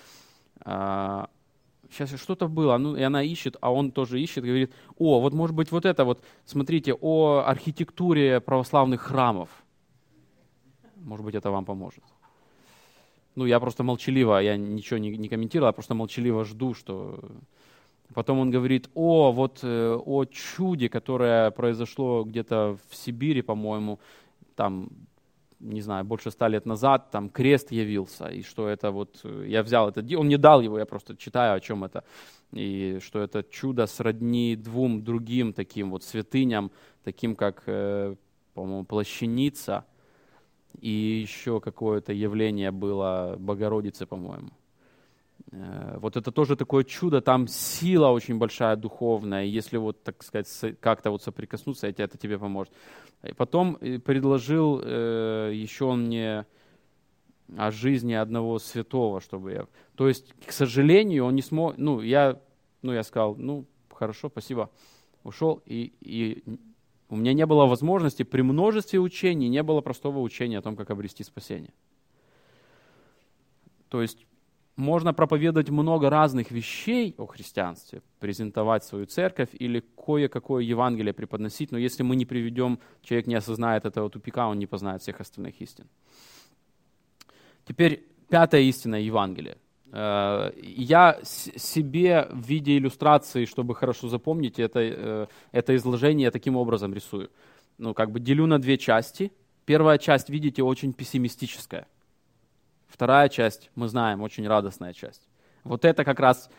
[SPEAKER 1] Сейчас что-то было, и она ищет, а он тоже ищет, говорит, вот может быть вот это вот, смотрите, о архитектуре православных храмов. Может быть, это вам поможет. Я просто молчаливо, я ничего не комментировал, я просто молчаливо жду, что... Потом он говорит, о чуде, которое произошло где-то в Сибири, по-моему, там, не знаю, больше 100 лет назад, там крест явился, и что это я взял это, он мне дал его, я просто читаю, о чем это, и что это чудо сродни 2 другим таким святыням, таким как, по-моему, плащаница, и еще какое-то явление было Богородицы, по-моему. Это тоже такое чудо, там сила очень большая духовная, и если так сказать, как-то соприкоснуться, это тебе поможет. И потом предложил еще он мне о жизни одного святого, чтобы я... То есть, к сожалению, он не смог... Я сказал, хорошо, спасибо, ушел, и У меня не было возможности при множестве учений, не было простого учения о том, как обрести спасение. То есть можно проповедовать много разных вещей о христианстве, презентовать свою церковь или кое-какое Евангелие преподносить, но если мы не приведем, человек не осознает этого тупика, он не познает всех остальных истин. Теперь пятая истина Евангелия. Я себе в виде иллюстрации, чтобы хорошо запомнить это изложение, таким образом рисую. Делю на две части. Первая часть, видите, очень пессимистическая. Вторая часть, мы знаем, очень радостная часть. Вот это как раз,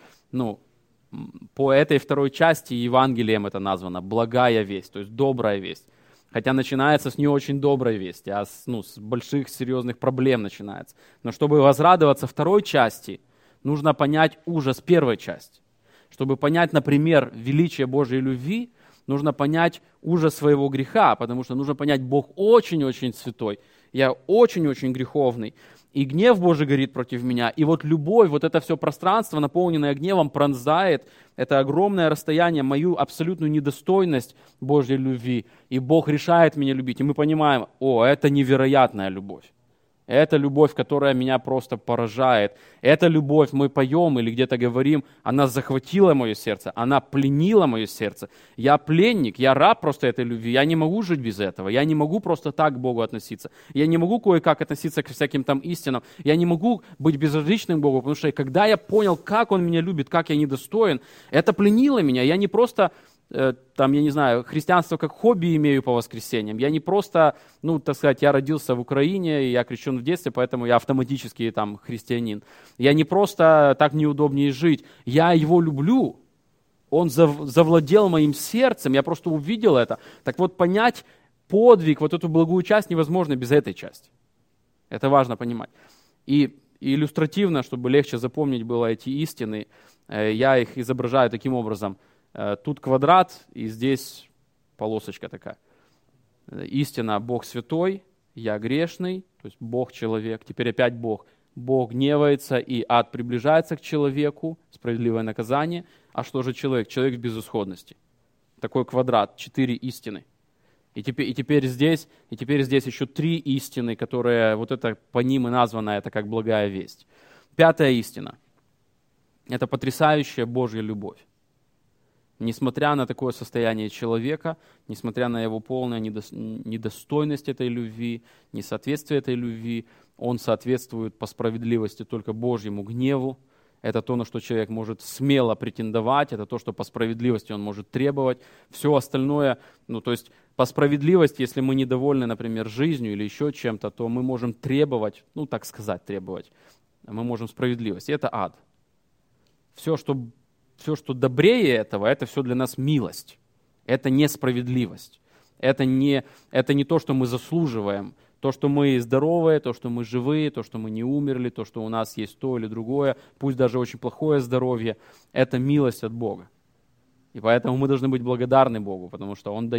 [SPEAKER 1] по этой второй части Евангелием это названо благая весть, то есть добрая весть. Хотя начинается с не очень доброй вести, а с больших серьезных проблем начинается. Но чтобы возрадоваться второй части, нужно понять ужас первой части. Чтобы понять, например, величие Божьей любви, нужно понять ужас своего греха, потому что нужно понять, Бог очень-очень святой, я очень-очень греховный, и гнев Божий горит против меня, и вот любовь, вот это все пространство, наполненное гневом, пронзает это огромное расстояние, мою абсолютную недостойность Божьей любви, и Бог решает меня любить, и мы понимаем, это невероятная любовь. Это любовь, которая меня просто поражает. Эта любовь, мы поем или где-то говорим, она захватила мое сердце, она пленила мое сердце. Я пленник, я раб просто этой любви, я не могу жить без этого, я не могу просто так к Богу относиться. Я не могу кое-как относиться к всяким там истинам, я не могу быть безразличным к Богу, потому что когда я понял, как Он меня любит, как я недостоин, это пленило меня. Я не просто... христианство как хобби имею по воскресеньям. Я не просто, я родился в Украине, и я крещен в детстве, поэтому я автоматически христианин. Я не просто так неудобнее жить, я его люблю. Он завладел моим сердцем, я просто увидел это. Так вот, понять подвиг, вот эту благую часть невозможно без этой части. Это важно понимать. И иллюстративно, чтобы легче запомнить было эти истины, я их изображаю таким образом. Тут квадрат, и здесь полосочка такая. Истина, Бог святой, я грешный, то есть Бог человек, теперь опять Бог. Бог гневается, и ад приближается к человеку, справедливое наказание. А что же человек? Человек в безысходности. Такой квадрат, 4 истины. И теперь здесь еще 3 истины, которые, вот это по ним и названо, это как благая весть. Пятая истина. Это потрясающая Божья любовь. Несмотря на такое состояние человека, несмотря на его полную недостойность этой любви, несоответствие этой любви, он соответствует по справедливости только Божьему гневу. Это то, на что человек может смело претендовать, это то, что по справедливости он может требовать. Все остальное, то есть по справедливости, если мы недовольны, например, жизнью или еще чем-то, то мы можем требовать, требовать. Мы можем справедливость. И это ад. Все, что добрее этого, это все для нас милость. Это не справедливость. Это не то, что мы заслуживаем. То, что мы здоровые, то, что мы живые, то, что мы не умерли, то, что у нас есть то или другое, пусть даже очень плохое здоровье, это милость от Бога. И поэтому мы должны быть благодарны Богу, потому что Он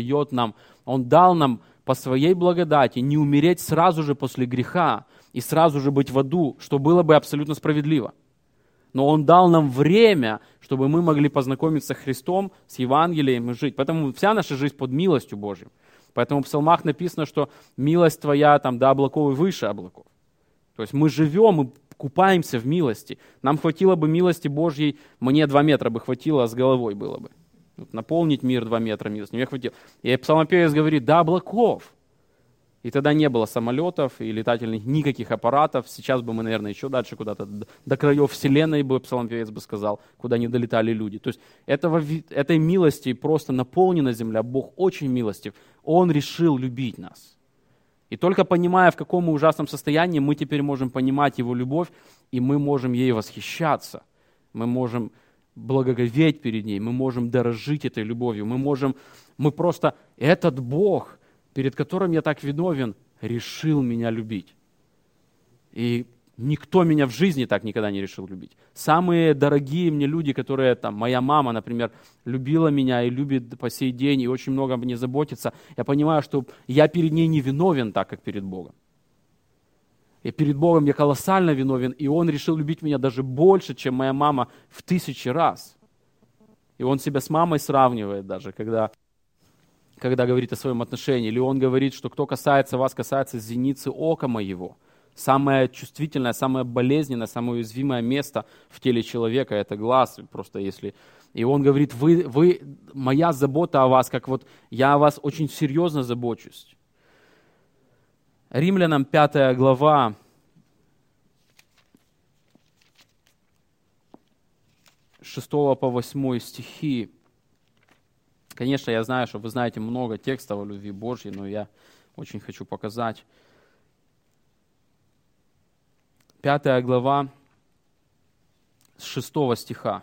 [SPEAKER 1] дал нам по своей благодати не умереть сразу же после греха и сразу же быть в аду, что было бы абсолютно справедливо. Но Он дал нам время, чтобы мы могли познакомиться с Христом, с Евангелием и жить. Поэтому вся наша жизнь под милостью Божьей. Поэтому в псалмах написано, что милость Твоя до облаков и выше облаков. То есть мы живем, мы купаемся в милости. Нам хватило бы милости Божьей, мне 2 метра бы хватило, а с головой было бы. Наполнить мир 2 метра милости, мне хватило. И псалмопевец говорит, до облаков. И тогда не было самолетов и летательных никаких аппаратов. Сейчас бы мы, наверное, еще дальше куда-то, до краев вселенной бы псалмопевец бы сказал, куда не долетали люди. То есть этой милости просто наполнена земля. Бог очень милостив. Он решил любить нас. И только понимая, в каком мы ужасном состоянии, мы теперь можем понимать Его любовь, и мы можем ей восхищаться. Мы можем благоговеть перед ней, мы можем дорожить этой любовью. Этот Бог, перед которым я так виновен, решил меня любить. И никто меня в жизни так никогда не решил любить. Самые дорогие мне люди, которые, моя мама, например, любила меня и любит по сей день, и очень много об мне заботится, я понимаю, что я перед ней не виновен так, как перед Богом. И перед Богом я колоссально виновен, и Он решил любить меня даже больше, чем моя мама в 1000 раз. И Он себя с мамой сравнивает даже, когда когда говорит о своем отношении. Или он говорит, что кто касается вас, касается зеницы ока моего. Самое чувствительное, самое болезненное, самое уязвимое место в теле человека – это глаз. Просто если... И он говорит, моя забота о вас, как вот я о вас очень серьезно забочусь. Римлянам 5 глава, 6 по 8 стихи. Конечно, я знаю, что вы знаете много текстов о любви Божьей, но я очень хочу показать. 5 глава, с 6 стиха.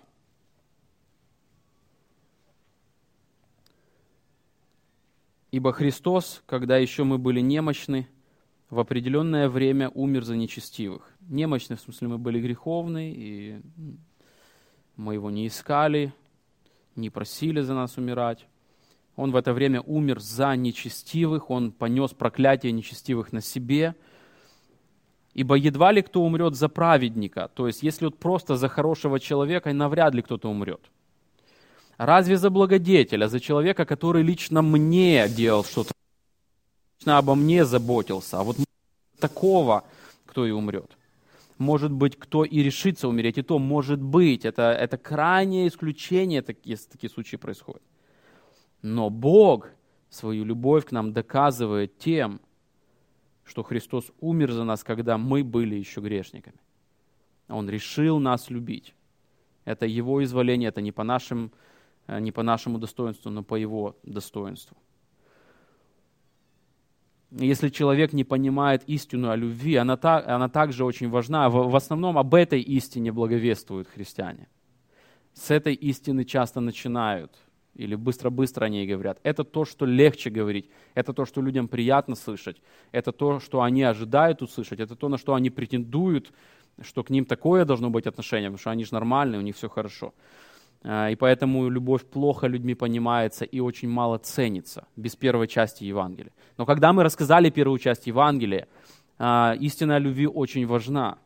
[SPEAKER 1] «Ибо Христос, когда еще мы были немощны, в определенное время умер за нечестивых». Немощны, в смысле, мы были греховны, и мы его не искали, не просили за нас умирать. Он в это время умер за нечестивых, он понес проклятие нечестивых на себе. Ибо едва ли кто умрет за праведника, то есть если вот просто за хорошего человека, навряд ли кто-то умрет. Разве за благодетеля, за человека, который лично мне делал что-то, лично обо мне заботился, а вот такого, кто и умрет. Может быть, кто и решится умереть, и то может быть, это крайнее исключение, если такие случаи происходят. Но Бог свою любовь к нам доказывает тем, что Христос умер за нас, когда мы были еще грешниками. Он решил нас любить. Это Его изволение, это не по нашему достоинству, но по Его достоинству. Если человек не понимает истину о любви, она также очень важна. В основном об этой истине благовествуют христиане. С этой истины часто начинают, или быстро-быстро о ней говорят. Это то, что легче говорить, это то, что людям приятно слышать, это то, что они ожидают услышать, это то, на что они претендуют, что к ним такое должно быть отношение, потому что они же нормальные, у них все хорошо. И поэтому любовь плохо людьми понимается и очень мало ценится, без первой части Евангелия. Но когда мы рассказали первую часть Евангелия, истина о любви очень важна.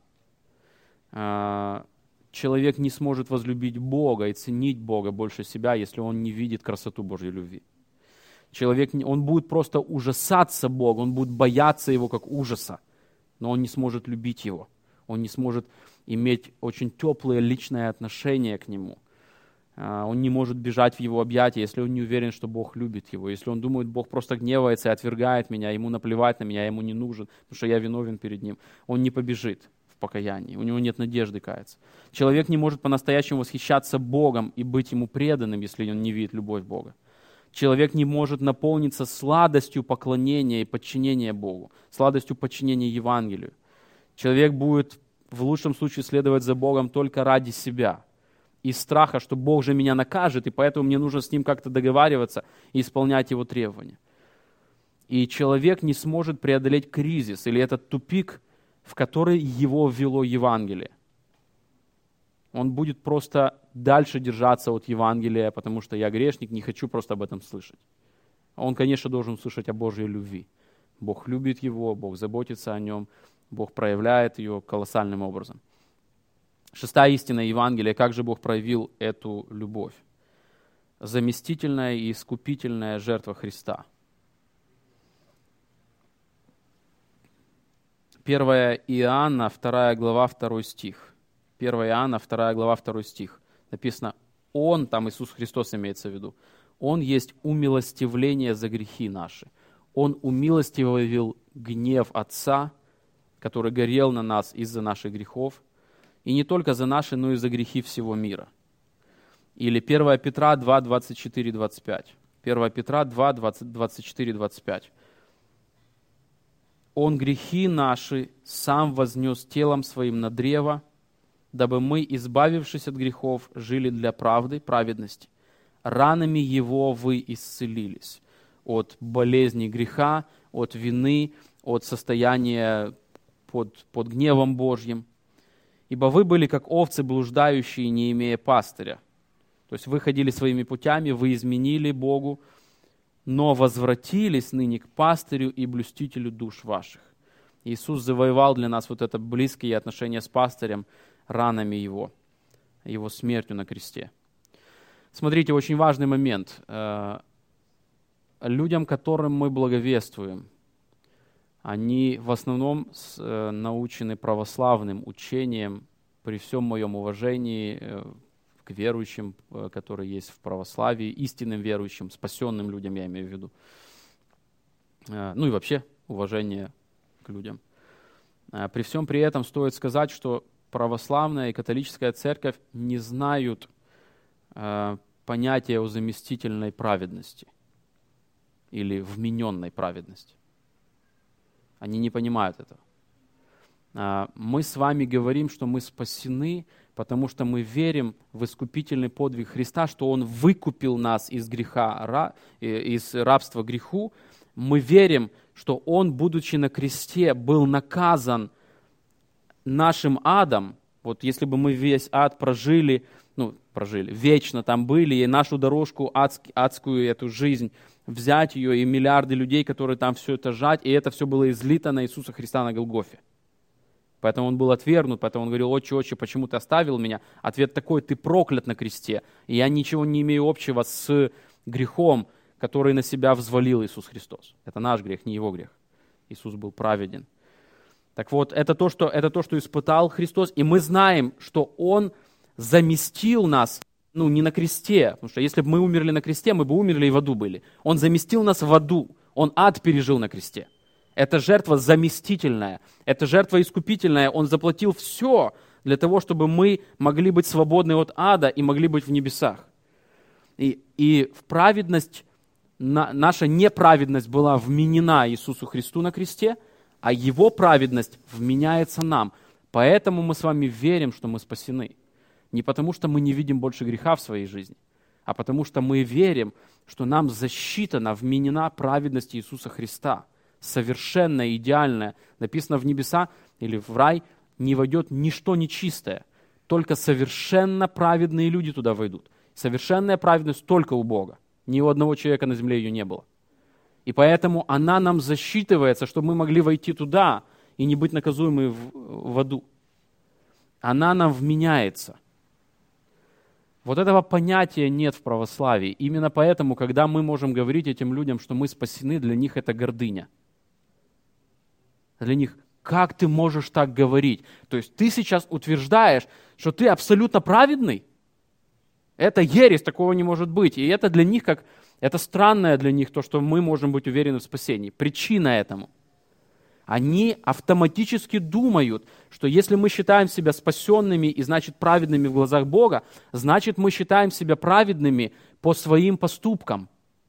[SPEAKER 1] Человек не сможет возлюбить Бога и ценить Бога больше себя, если он не видит красоту Божьей любви. Человек, он будет просто ужасаться Бога, он будет бояться Его как ужаса, но он не сможет любить Его. Он не сможет иметь очень теплые личные отношения к Нему. Он не может бежать в Его объятия, если он не уверен, что Бог любит его. Если он думает, Бог просто гневается и отвергает меня, ему наплевать на меня, ему не нужен, потому что я виновен перед Ним. Он не побежит в покаянии, у него нет надежды каяться. Человек не может по-настоящему восхищаться Богом и быть Ему преданным, если он не видит любовь Бога. Человек не может наполниться сладостью поклонения и подчинения Богу, сладостью подчинения Евангелию. Человек будет в лучшем случае следовать за Богом только ради себя, из страха, что Бог же меня накажет, и поэтому мне нужно с Ним как-то договариваться и исполнять Его требования. И человек не сможет преодолеть кризис или этот тупик, в который его ввело Евангелие. Он будет просто дальше держаться от Евангелия, потому что я грешник, не хочу просто об этом слышать. Он, конечно, должен слышать о Божьей любви. Бог любит его, Бог заботится о нем, Бог проявляет ее колоссальным образом. Шестая истина Евангелия, как же Бог проявил эту любовь? Заместительная и искупительная жертва Христа. 1 Иоанна, 2 глава, 2 стих. 1 Иоанна, 2 глава, 2 стих. Написано, Он, там Иисус Христос имеется в виду, Он есть умилостивление за грехи наши. Он умилостивил гнев Отца, который горел на нас из-за наших грехов, и не только за наши, но и за грехи всего мира. Или 1 Петра 2, 24, 25. 1 Петра 2, 24, 25. Он грехи наши сам вознес телом своим на древо, дабы мы, избавившись от грехов, жили для правды, праведности. Ранами Его вы исцелились от болезни греха, от вины, от состояния под гневом Божьим. Ибо вы были как овцы блуждающие, не имея пастыря. То есть вы ходили своими путями, вы изменили Богу, но возвратились ныне к пастырю и блюстителю душ ваших. Иисус завоевал для нас вот это близкие отношения с пастырем ранами Его смертью на кресте. Смотрите, очень важный момент. людям, которым мы благовествуем, они в основном научены православным учением, при всем моем уважении к верующим, которые есть в православии, истинным верующим, спасенным людям, я имею в виду. Ну и вообще уважение к людям. При всем при этом стоит сказать, что православная и католическая церковь не знают понятия о заместительной праведности или вмененной праведности. Они не понимают этого. Мы с вами говорим, что мы спасены, потому что мы верим в искупительный подвиг Христа, что Он выкупил нас из греха, из рабства греху. Мы верим, что Он, будучи на кресте, был наказан нашим адом. Вот если бы мы весь ад прожили, вечно там были, и нашу дорожку адскую эту жизнь, взять ее, и миллиарды людей, которые там все это жать, и это все было излито на Иисуса Христа на Голгофе. Поэтому Он был отвергнут, поэтому Он говорил: «Отче, отче, почему ты оставил меня?» Ответ такой: ты проклят на кресте, и я ничего не имею общего с грехом, который на себя взвалил Иисус Христос. Это наш грех, не Его грех. Иисус был праведен. Так вот, это то, что испытал Христос, и мы знаем, что Он заместил нас, не на кресте, потому что если бы мы умерли на кресте, мы бы умерли и в аду были. Он заместил нас в аду, Он ад пережил на кресте. Это жертва заместительная, это жертва искупительная. Он заплатил все для того, чтобы мы могли быть свободны от ада и могли быть в небесах. И в праведность, наша неправедность была вменена Иисусу Христу на кресте, а Его праведность вменяется нам. Поэтому мы с вами верим, что мы спасены. Не потому, что мы не видим больше греха в своей жизни, а потому что мы верим, что нам засчитана, вменена праведность Иисуса Христа. Совершенная, идеальная. Написано: в небеса или в рай не войдет ничто нечистое. Только совершенно праведные люди туда войдут. Совершенная праведность только у Бога. Ни у одного человека на земле ее не было. И поэтому она нам засчитывается, чтобы мы могли войти туда и не быть наказуемы в аду. Она нам вменяется. Вот этого понятия нет в православии. Именно поэтому, когда мы можем говорить этим людям, что мы спасены, для них это гордыня. Для них: как ты можешь так говорить? То есть ты сейчас утверждаешь, что ты абсолютно праведный? Это ересь, такого не может быть. И это для них это странное для них, то, что мы можем быть уверены в спасении. Причина этому. Они автоматически думают, что если мы считаем себя спасенными и, значит, праведными в глазах Бога, значит, мы считаем себя праведными по своим поступкам.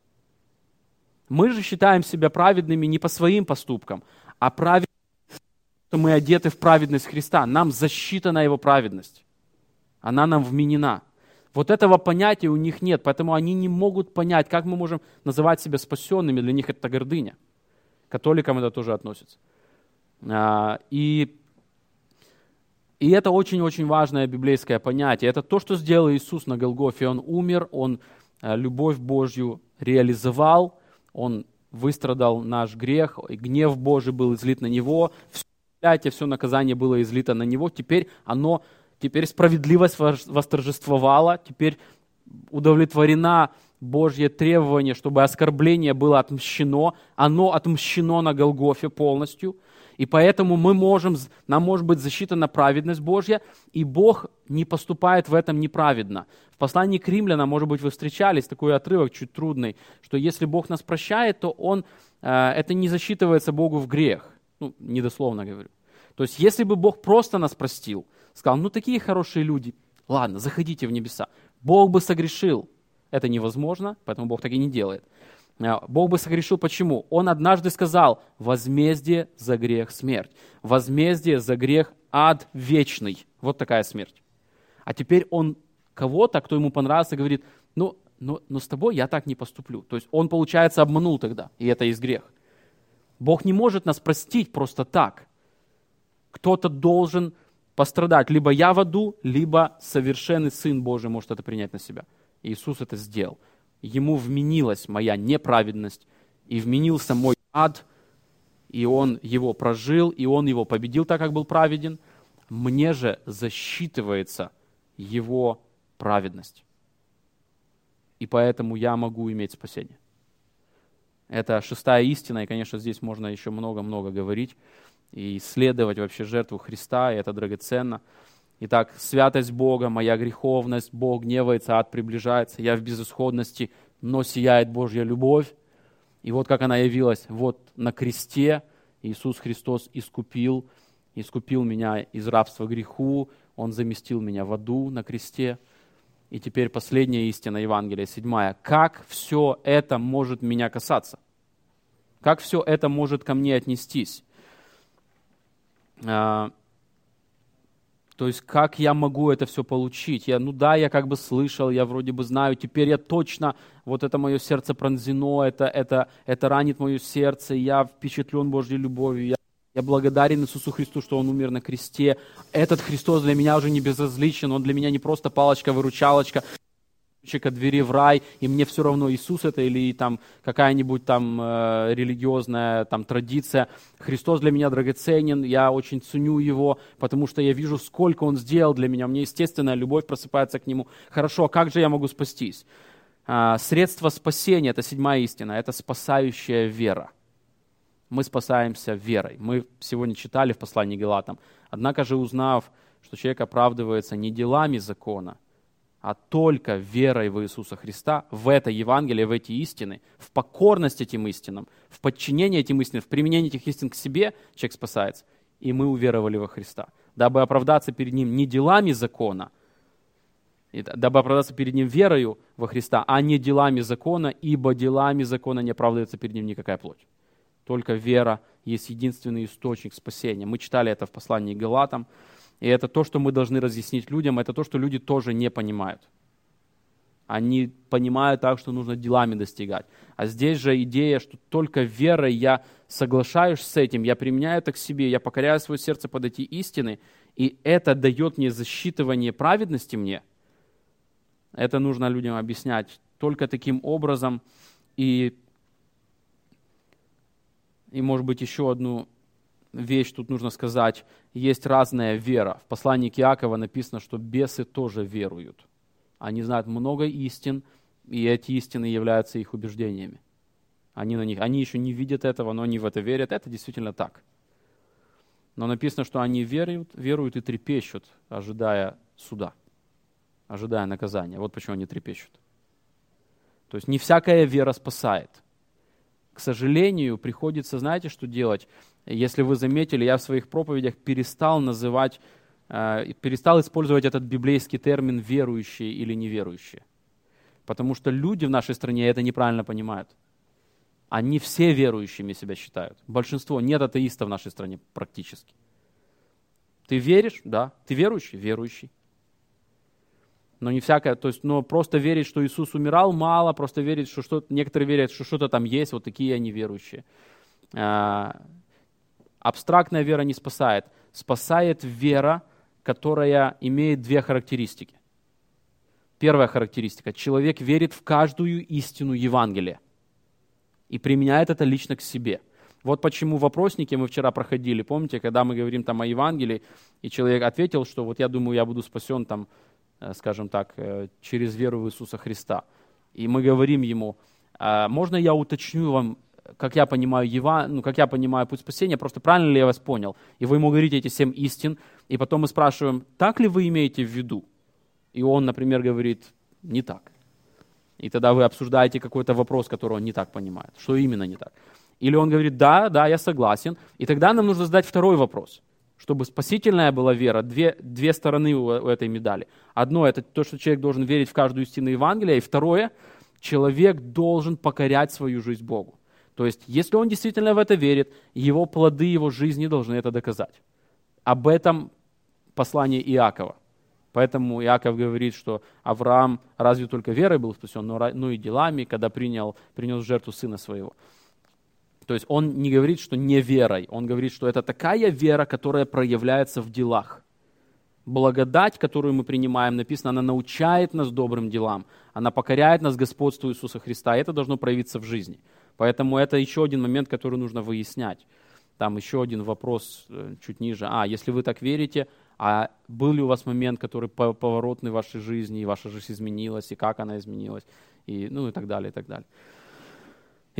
[SPEAKER 1] Мы же считаем себя праведными не по своим поступкам, а праведными, что мы одеты в праведность Христа. Нам засчитана Его праведность. Она нам вменена. Вот этого понятия у них нет, поэтому они не могут понять, как мы можем называть себя спасенными. Для них это гордыня. К католикам это тоже относится. И это очень-очень важное библейское понятие. Это то, что сделал Иисус на Голгофе. Он умер, Он любовь Божью реализовал, Он выстрадал наш грех, и гнев Божий был излит на Него, все наказание было излито на Него. Теперь справедливость восторжествовала, теперь удовлетворена Божье требование, чтобы оскорбление было отмщено. Оно отмщено на Голгофе полностью. И поэтому нам может быть засчитана праведность Божья, и Бог не поступает в этом неправедно. В послании к Римлянам, может быть, вы встречались, такой отрывок чуть трудный, что если Бог нас прощает, то это не засчитывается Богу в грех. Недословно говорю. То есть, если бы Бог просто нас простил, сказал: такие хорошие люди, ладно, заходите в небеса. Бог бы согрешил. Это невозможно, поэтому Бог так и не делает. Бог бы согрешил. Почему? Он однажды сказал: возмездие за грех — смерть. Возмездие за грех — ад вечный. Вот такая смерть. А теперь он кого-то, кто ему понравился, говорит: но с тобой я так не поступлю. То есть он, получается, обманул тогда, и это есть грех. Бог не может нас простить просто так. Кто-то должен пострадать. Либо я в аду, либо совершенный Сын Божий может это принять на себя. Иисус это сделал. Ему вменилась моя неправедность, и вменился мой ад, и Он его прожил, и Он его победил, так как был праведен. Мне же засчитывается Его праведность. И поэтому я могу иметь спасение. Это 6-я истина, и, конечно, здесь можно еще много-много говорить и исследовать вообще жертву Христа, и это драгоценно. Итак, святость Бога, моя греховность, Бог гневается, ад приближается, я в безысходности, но сияет Божья любовь. И вот как она явилась, вот на кресте Иисус Христос искупил меня из рабства греху, Он заместил меня в аду на кресте. И теперь последняя истина Евангелия, 7. Как все это может меня касаться? Как все это может ко мне отнестись? То есть, как я могу это все получить? Я как бы слышал, я вроде бы знаю, теперь я точно, вот это мое сердце пронзено, это ранит мое сердце, я впечатлен Божьей любовью, я благодарен Иисусу Христу, что Он умер на кресте. Этот Христос для меня уже не безразличен, Он для меня не просто палочка-выручалочка, от двери в рай, и мне все равно, Иисус это или там какая-нибудь там религиозная там традиция. Христос для меня драгоценен, я очень ценю Его, потому что я вижу, сколько Он сделал для меня. У меня естественная любовь просыпается к Нему. Хорошо, а как же я могу спастись? Средство спасения, это 7-я истина, это спасающая вера. Мы спасаемся верой. Мы сегодня читали в послании к Галатам. Однако же, узнав, что человек оправдывается не делами закона, а только верой в Иисуса Христа, в это Евангелие, в эти истины, в покорность этим истинам, в подчинение этим истинам, в применение этих истин к себе, человек спасается. И мы уверовали во Христа, дабы оправдаться перед Ним не делами закона, дабы оправдаться перед Ним верою во Христа, а не делами закона, ибо делами закона не оправдывается перед Ним никакая плоть. Только вера есть единственный источник спасения. Мы читали это в послании к Галатам. И это то, что мы должны разъяснить людям, это то, что люди тоже не понимают. Они понимают так, что нужно делами достигать. А здесь же идея, что только верой я соглашаюсь с этим, я применяю это к себе, я покоряю свое сердце под эти истины, и это дает мне засчитывание праведности мне. Это нужно людям объяснять только таким образом. И может быть, еще одну вещь тут нужно сказать. Есть разная вера. В послании к Иакова написано, что бесы тоже веруют. Они знают много истин, и эти истины являются их убеждениями. Они еще не видят этого, но они в это верят. Это действительно так. Но написано, что они веруют и трепещут, ожидая суда, ожидая наказания. Вот почему они трепещут. То есть не всякая вера спасает. К сожалению, приходится, знаете, что делать? Если вы заметили, я в своих проповедях перестал использовать этот библейский термин «верующие» или «неверующие». Потому что люди в нашей стране это неправильно понимают. Они все верующими себя считают. Большинство. Нет атеистов в нашей стране практически. Ты веришь? Да. Ты верующий? Верующий. Но не всякое, но просто верить, что Иисус умирал, мало, просто верить, что некоторые верят, что что-то там есть, вот такие они верующие. Абстрактная вера не спасает. Спасает вера, которая имеет 2 характеристики. Первая характеристика. Человек верит в каждую истину Евангелия и применяет это лично к себе. Вот почему в вопроснике мы вчера проходили, помните, когда мы говорим там о Евангелии, и человек ответил, что вот я думаю, я буду спасен там, скажем так, через веру в Иисуса Христа. И мы говорим ему, можно я уточню вам, как я понимаю путь спасения, просто правильно ли я вас понял? И вы ему говорите эти 7 истин, и потом мы спрашиваем, так ли вы имеете в виду? И он, например, говорит, не так. И тогда вы обсуждаете какой-то вопрос, который он не так понимает. Что именно не так? Или он говорит, да, я согласен. И тогда нам нужно задать второй вопрос. Чтобы спасительная была вера, две стороны у этой медали. Одно – это то, что человек должен верить в каждую истину Евангелия. И второе – человек должен покорять свою жизнь Богу. То есть, если он действительно в это верит, его плоды его жизни должны это доказать. Об этом послание Иакова. Поэтому Иаков говорит, что Авраам разве только верой был спасен, но и делами, когда принес в жертву сына своего. То есть он не говорит, что не верой, он говорит, что это такая вера, которая проявляется в делах. Благодать, которую мы принимаем, написано, она научает нас добрым делам, она покоряет нас господству Иисуса Христа, и это должно проявиться в жизни. Поэтому это еще один момент, который нужно выяснять. Там еще один вопрос чуть ниже. Если вы так верите, а был ли у вас момент, который поворотный в вашей жизни, и ваша жизнь изменилась, и как она изменилась, и так далее, и так далее.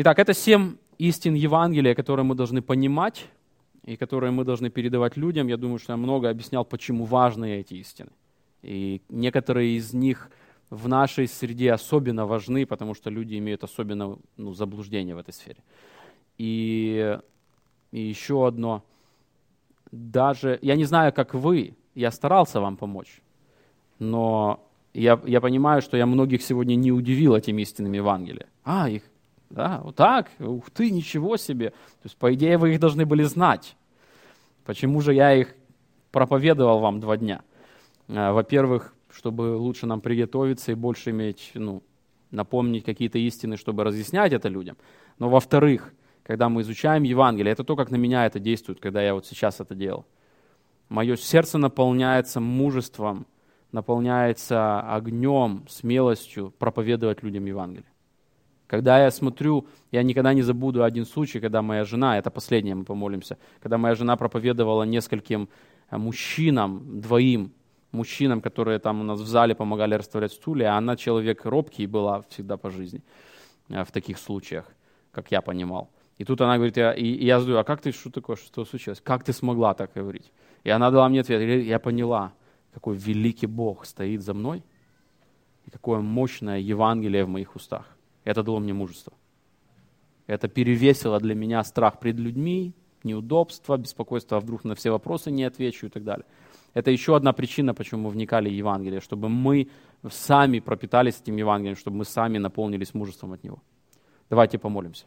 [SPEAKER 1] Итак, это 7 истин Евангелия, которые мы должны понимать и которые мы должны передавать людям. Я думаю, что я много объяснял, почему важны эти истины. И некоторые из них в нашей среде особенно важны, потому что люди имеют особенно заблуждение в этой сфере. И еще одно. Даже, я не знаю, как вы, я старался вам помочь, но я понимаю, что я многих сегодня не удивил этими истинами Евангелия. Их, да, вот так, ух ты, ничего себе. То есть, по идее, вы их должны были знать. Почему же я их проповедовал вам 2 дня? Во-первых, чтобы лучше нам приготовиться и больше иметь, напомнить какие-то истины, чтобы разъяснять это людям. Но во-вторых, когда мы изучаем Евангелие, это то, как на меня это действует, когда я вот сейчас это делал. Мое сердце наполняется мужеством, наполняется огнем, смелостью проповедовать людям Евангелие. Когда я смотрю, я никогда не забуду один случай, когда моя жена, это последнее, мы помолимся, когда моя жена проповедовала нескольким мужчинам, 2 мужчинам, которые там у нас в зале помогали расставлять стулья, а она человек робкий была всегда по жизни в таких случаях, как я понимал. И тут она говорит, я задаю, а как ты, что такое, что случилось? Как ты смогла так говорить? И она дала мне ответ, я поняла, какой великий Бог стоит за мной, и какое мощное Евангелие в моих устах. Это дало мне мужество. Это перевесило для меня страх пред людьми, неудобства, беспокойство, а вдруг на все вопросы не отвечу и так далее. Это еще одна причина, почему мы вникали в Евангелие, чтобы мы сами пропитались этим Евангелием, чтобы мы сами наполнились мужеством от него. Давайте помолимся.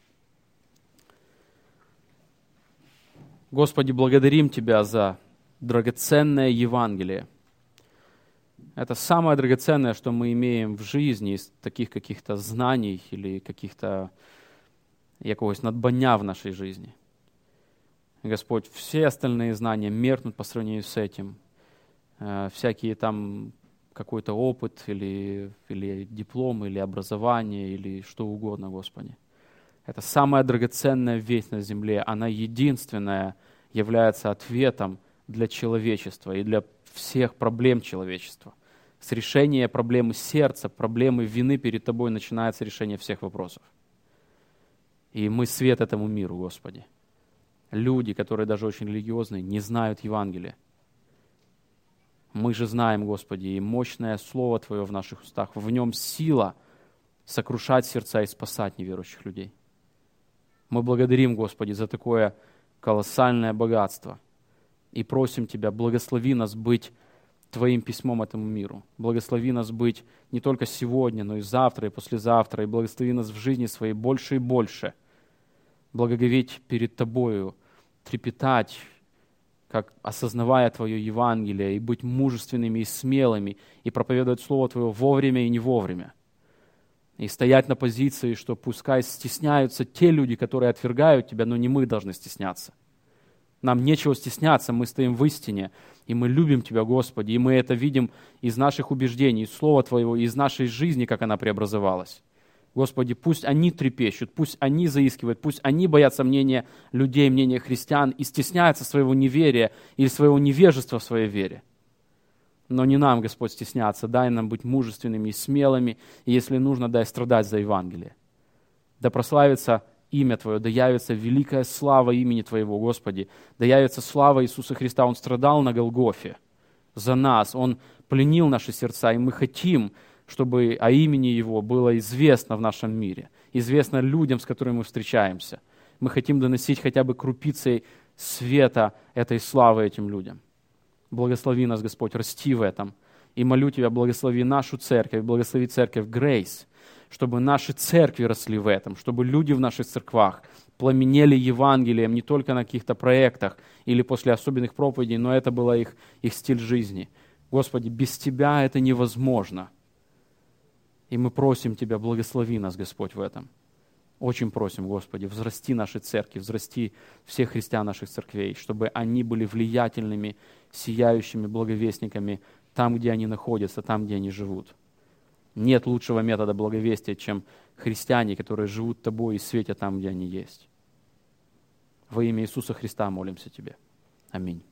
[SPEAKER 1] Господи, благодарим Тебя за драгоценное Евангелие. Это самое драгоценное, что мы имеем в жизни из таких каких-то знаний или каких-то якогось надбання в нашей жизни. Господь, все остальные знания меркнут по сравнению с этим. Всякие там какой-то опыт или диплом, или образование, или что угодно, Господи. Это самая драгоценная вещь на земле. Она единственная является ответом для человечества и для всех проблем человечества. С решения проблемы сердца, проблемы вины перед Тобой начинается решение всех вопросов. И мы свет этому миру, Господи. Люди, которые даже очень религиозные, не знают Евангелия. Мы же знаем, Господи, и мощное Слово Твое в наших устах. В нем сила сокрушать сердца и спасать неверующих людей. Мы благодарим, Господи, за такое колоссальное богатство. И просим Тебя, благослови нас быть Твоим письмом этому миру. Благослови нас быть не только сегодня, но и завтра, и послезавтра. И благослови нас в жизни своей больше и больше. Благоговеть перед Тобою, трепетать, как осознавая Твое Евангелие, и быть мужественными и смелыми, и проповедовать Слово Твое вовремя и не вовремя. И стоять на позиции, что пускай стесняются те люди, которые отвергают Тебя, но не мы должны стесняться. Нам нечего стесняться, мы стоим в истине, и мы любим Тебя, Господи, и мы это видим из наших убеждений, из Слова Твоего, из нашей жизни, как она преобразовалась. Господи, пусть они трепещут, пусть они заискивают, пусть они боятся мнения людей, мнения христиан и стесняются своего неверия или своего невежества в своей вере. Но не нам, Господь, стесняться. Дай нам быть мужественными и смелыми, и если нужно, дай страдать за Евангелие. Да прославится имя Твое, да явится великая слава имени Твоего, Господи. Да явится слава Иисуса Христа. Он страдал на Голгофе за нас. Он пленил наши сердца, и мы хотим, чтобы о имени Его было известно в нашем мире, известно людям, с которыми мы встречаемся. Мы хотим доносить хотя бы крупицей света этой славы этим людям. Благослови нас, Господь, расти в этом. И молю Тебя, благослови нашу церковь, благослови церковь Grace, чтобы наши церкви росли в этом, чтобы люди в наших церквах пламенели Евангелием не только на каких-то проектах или после особенных проповедей, но это был их стиль жизни. Господи, без Тебя это невозможно. И мы просим Тебя, благослови нас, Господь, в этом. Очень просим, Господи, взрасти наши церкви, взрасти всех христиан наших церквей, чтобы они были влиятельными, сияющими благовестниками там, где они находятся, там, где они живут. Нет лучшего метода благовестия, чем христиане, которые живут Тобой и светят там, где они есть. Во имя Иисуса Христа молимся Тебе. Аминь.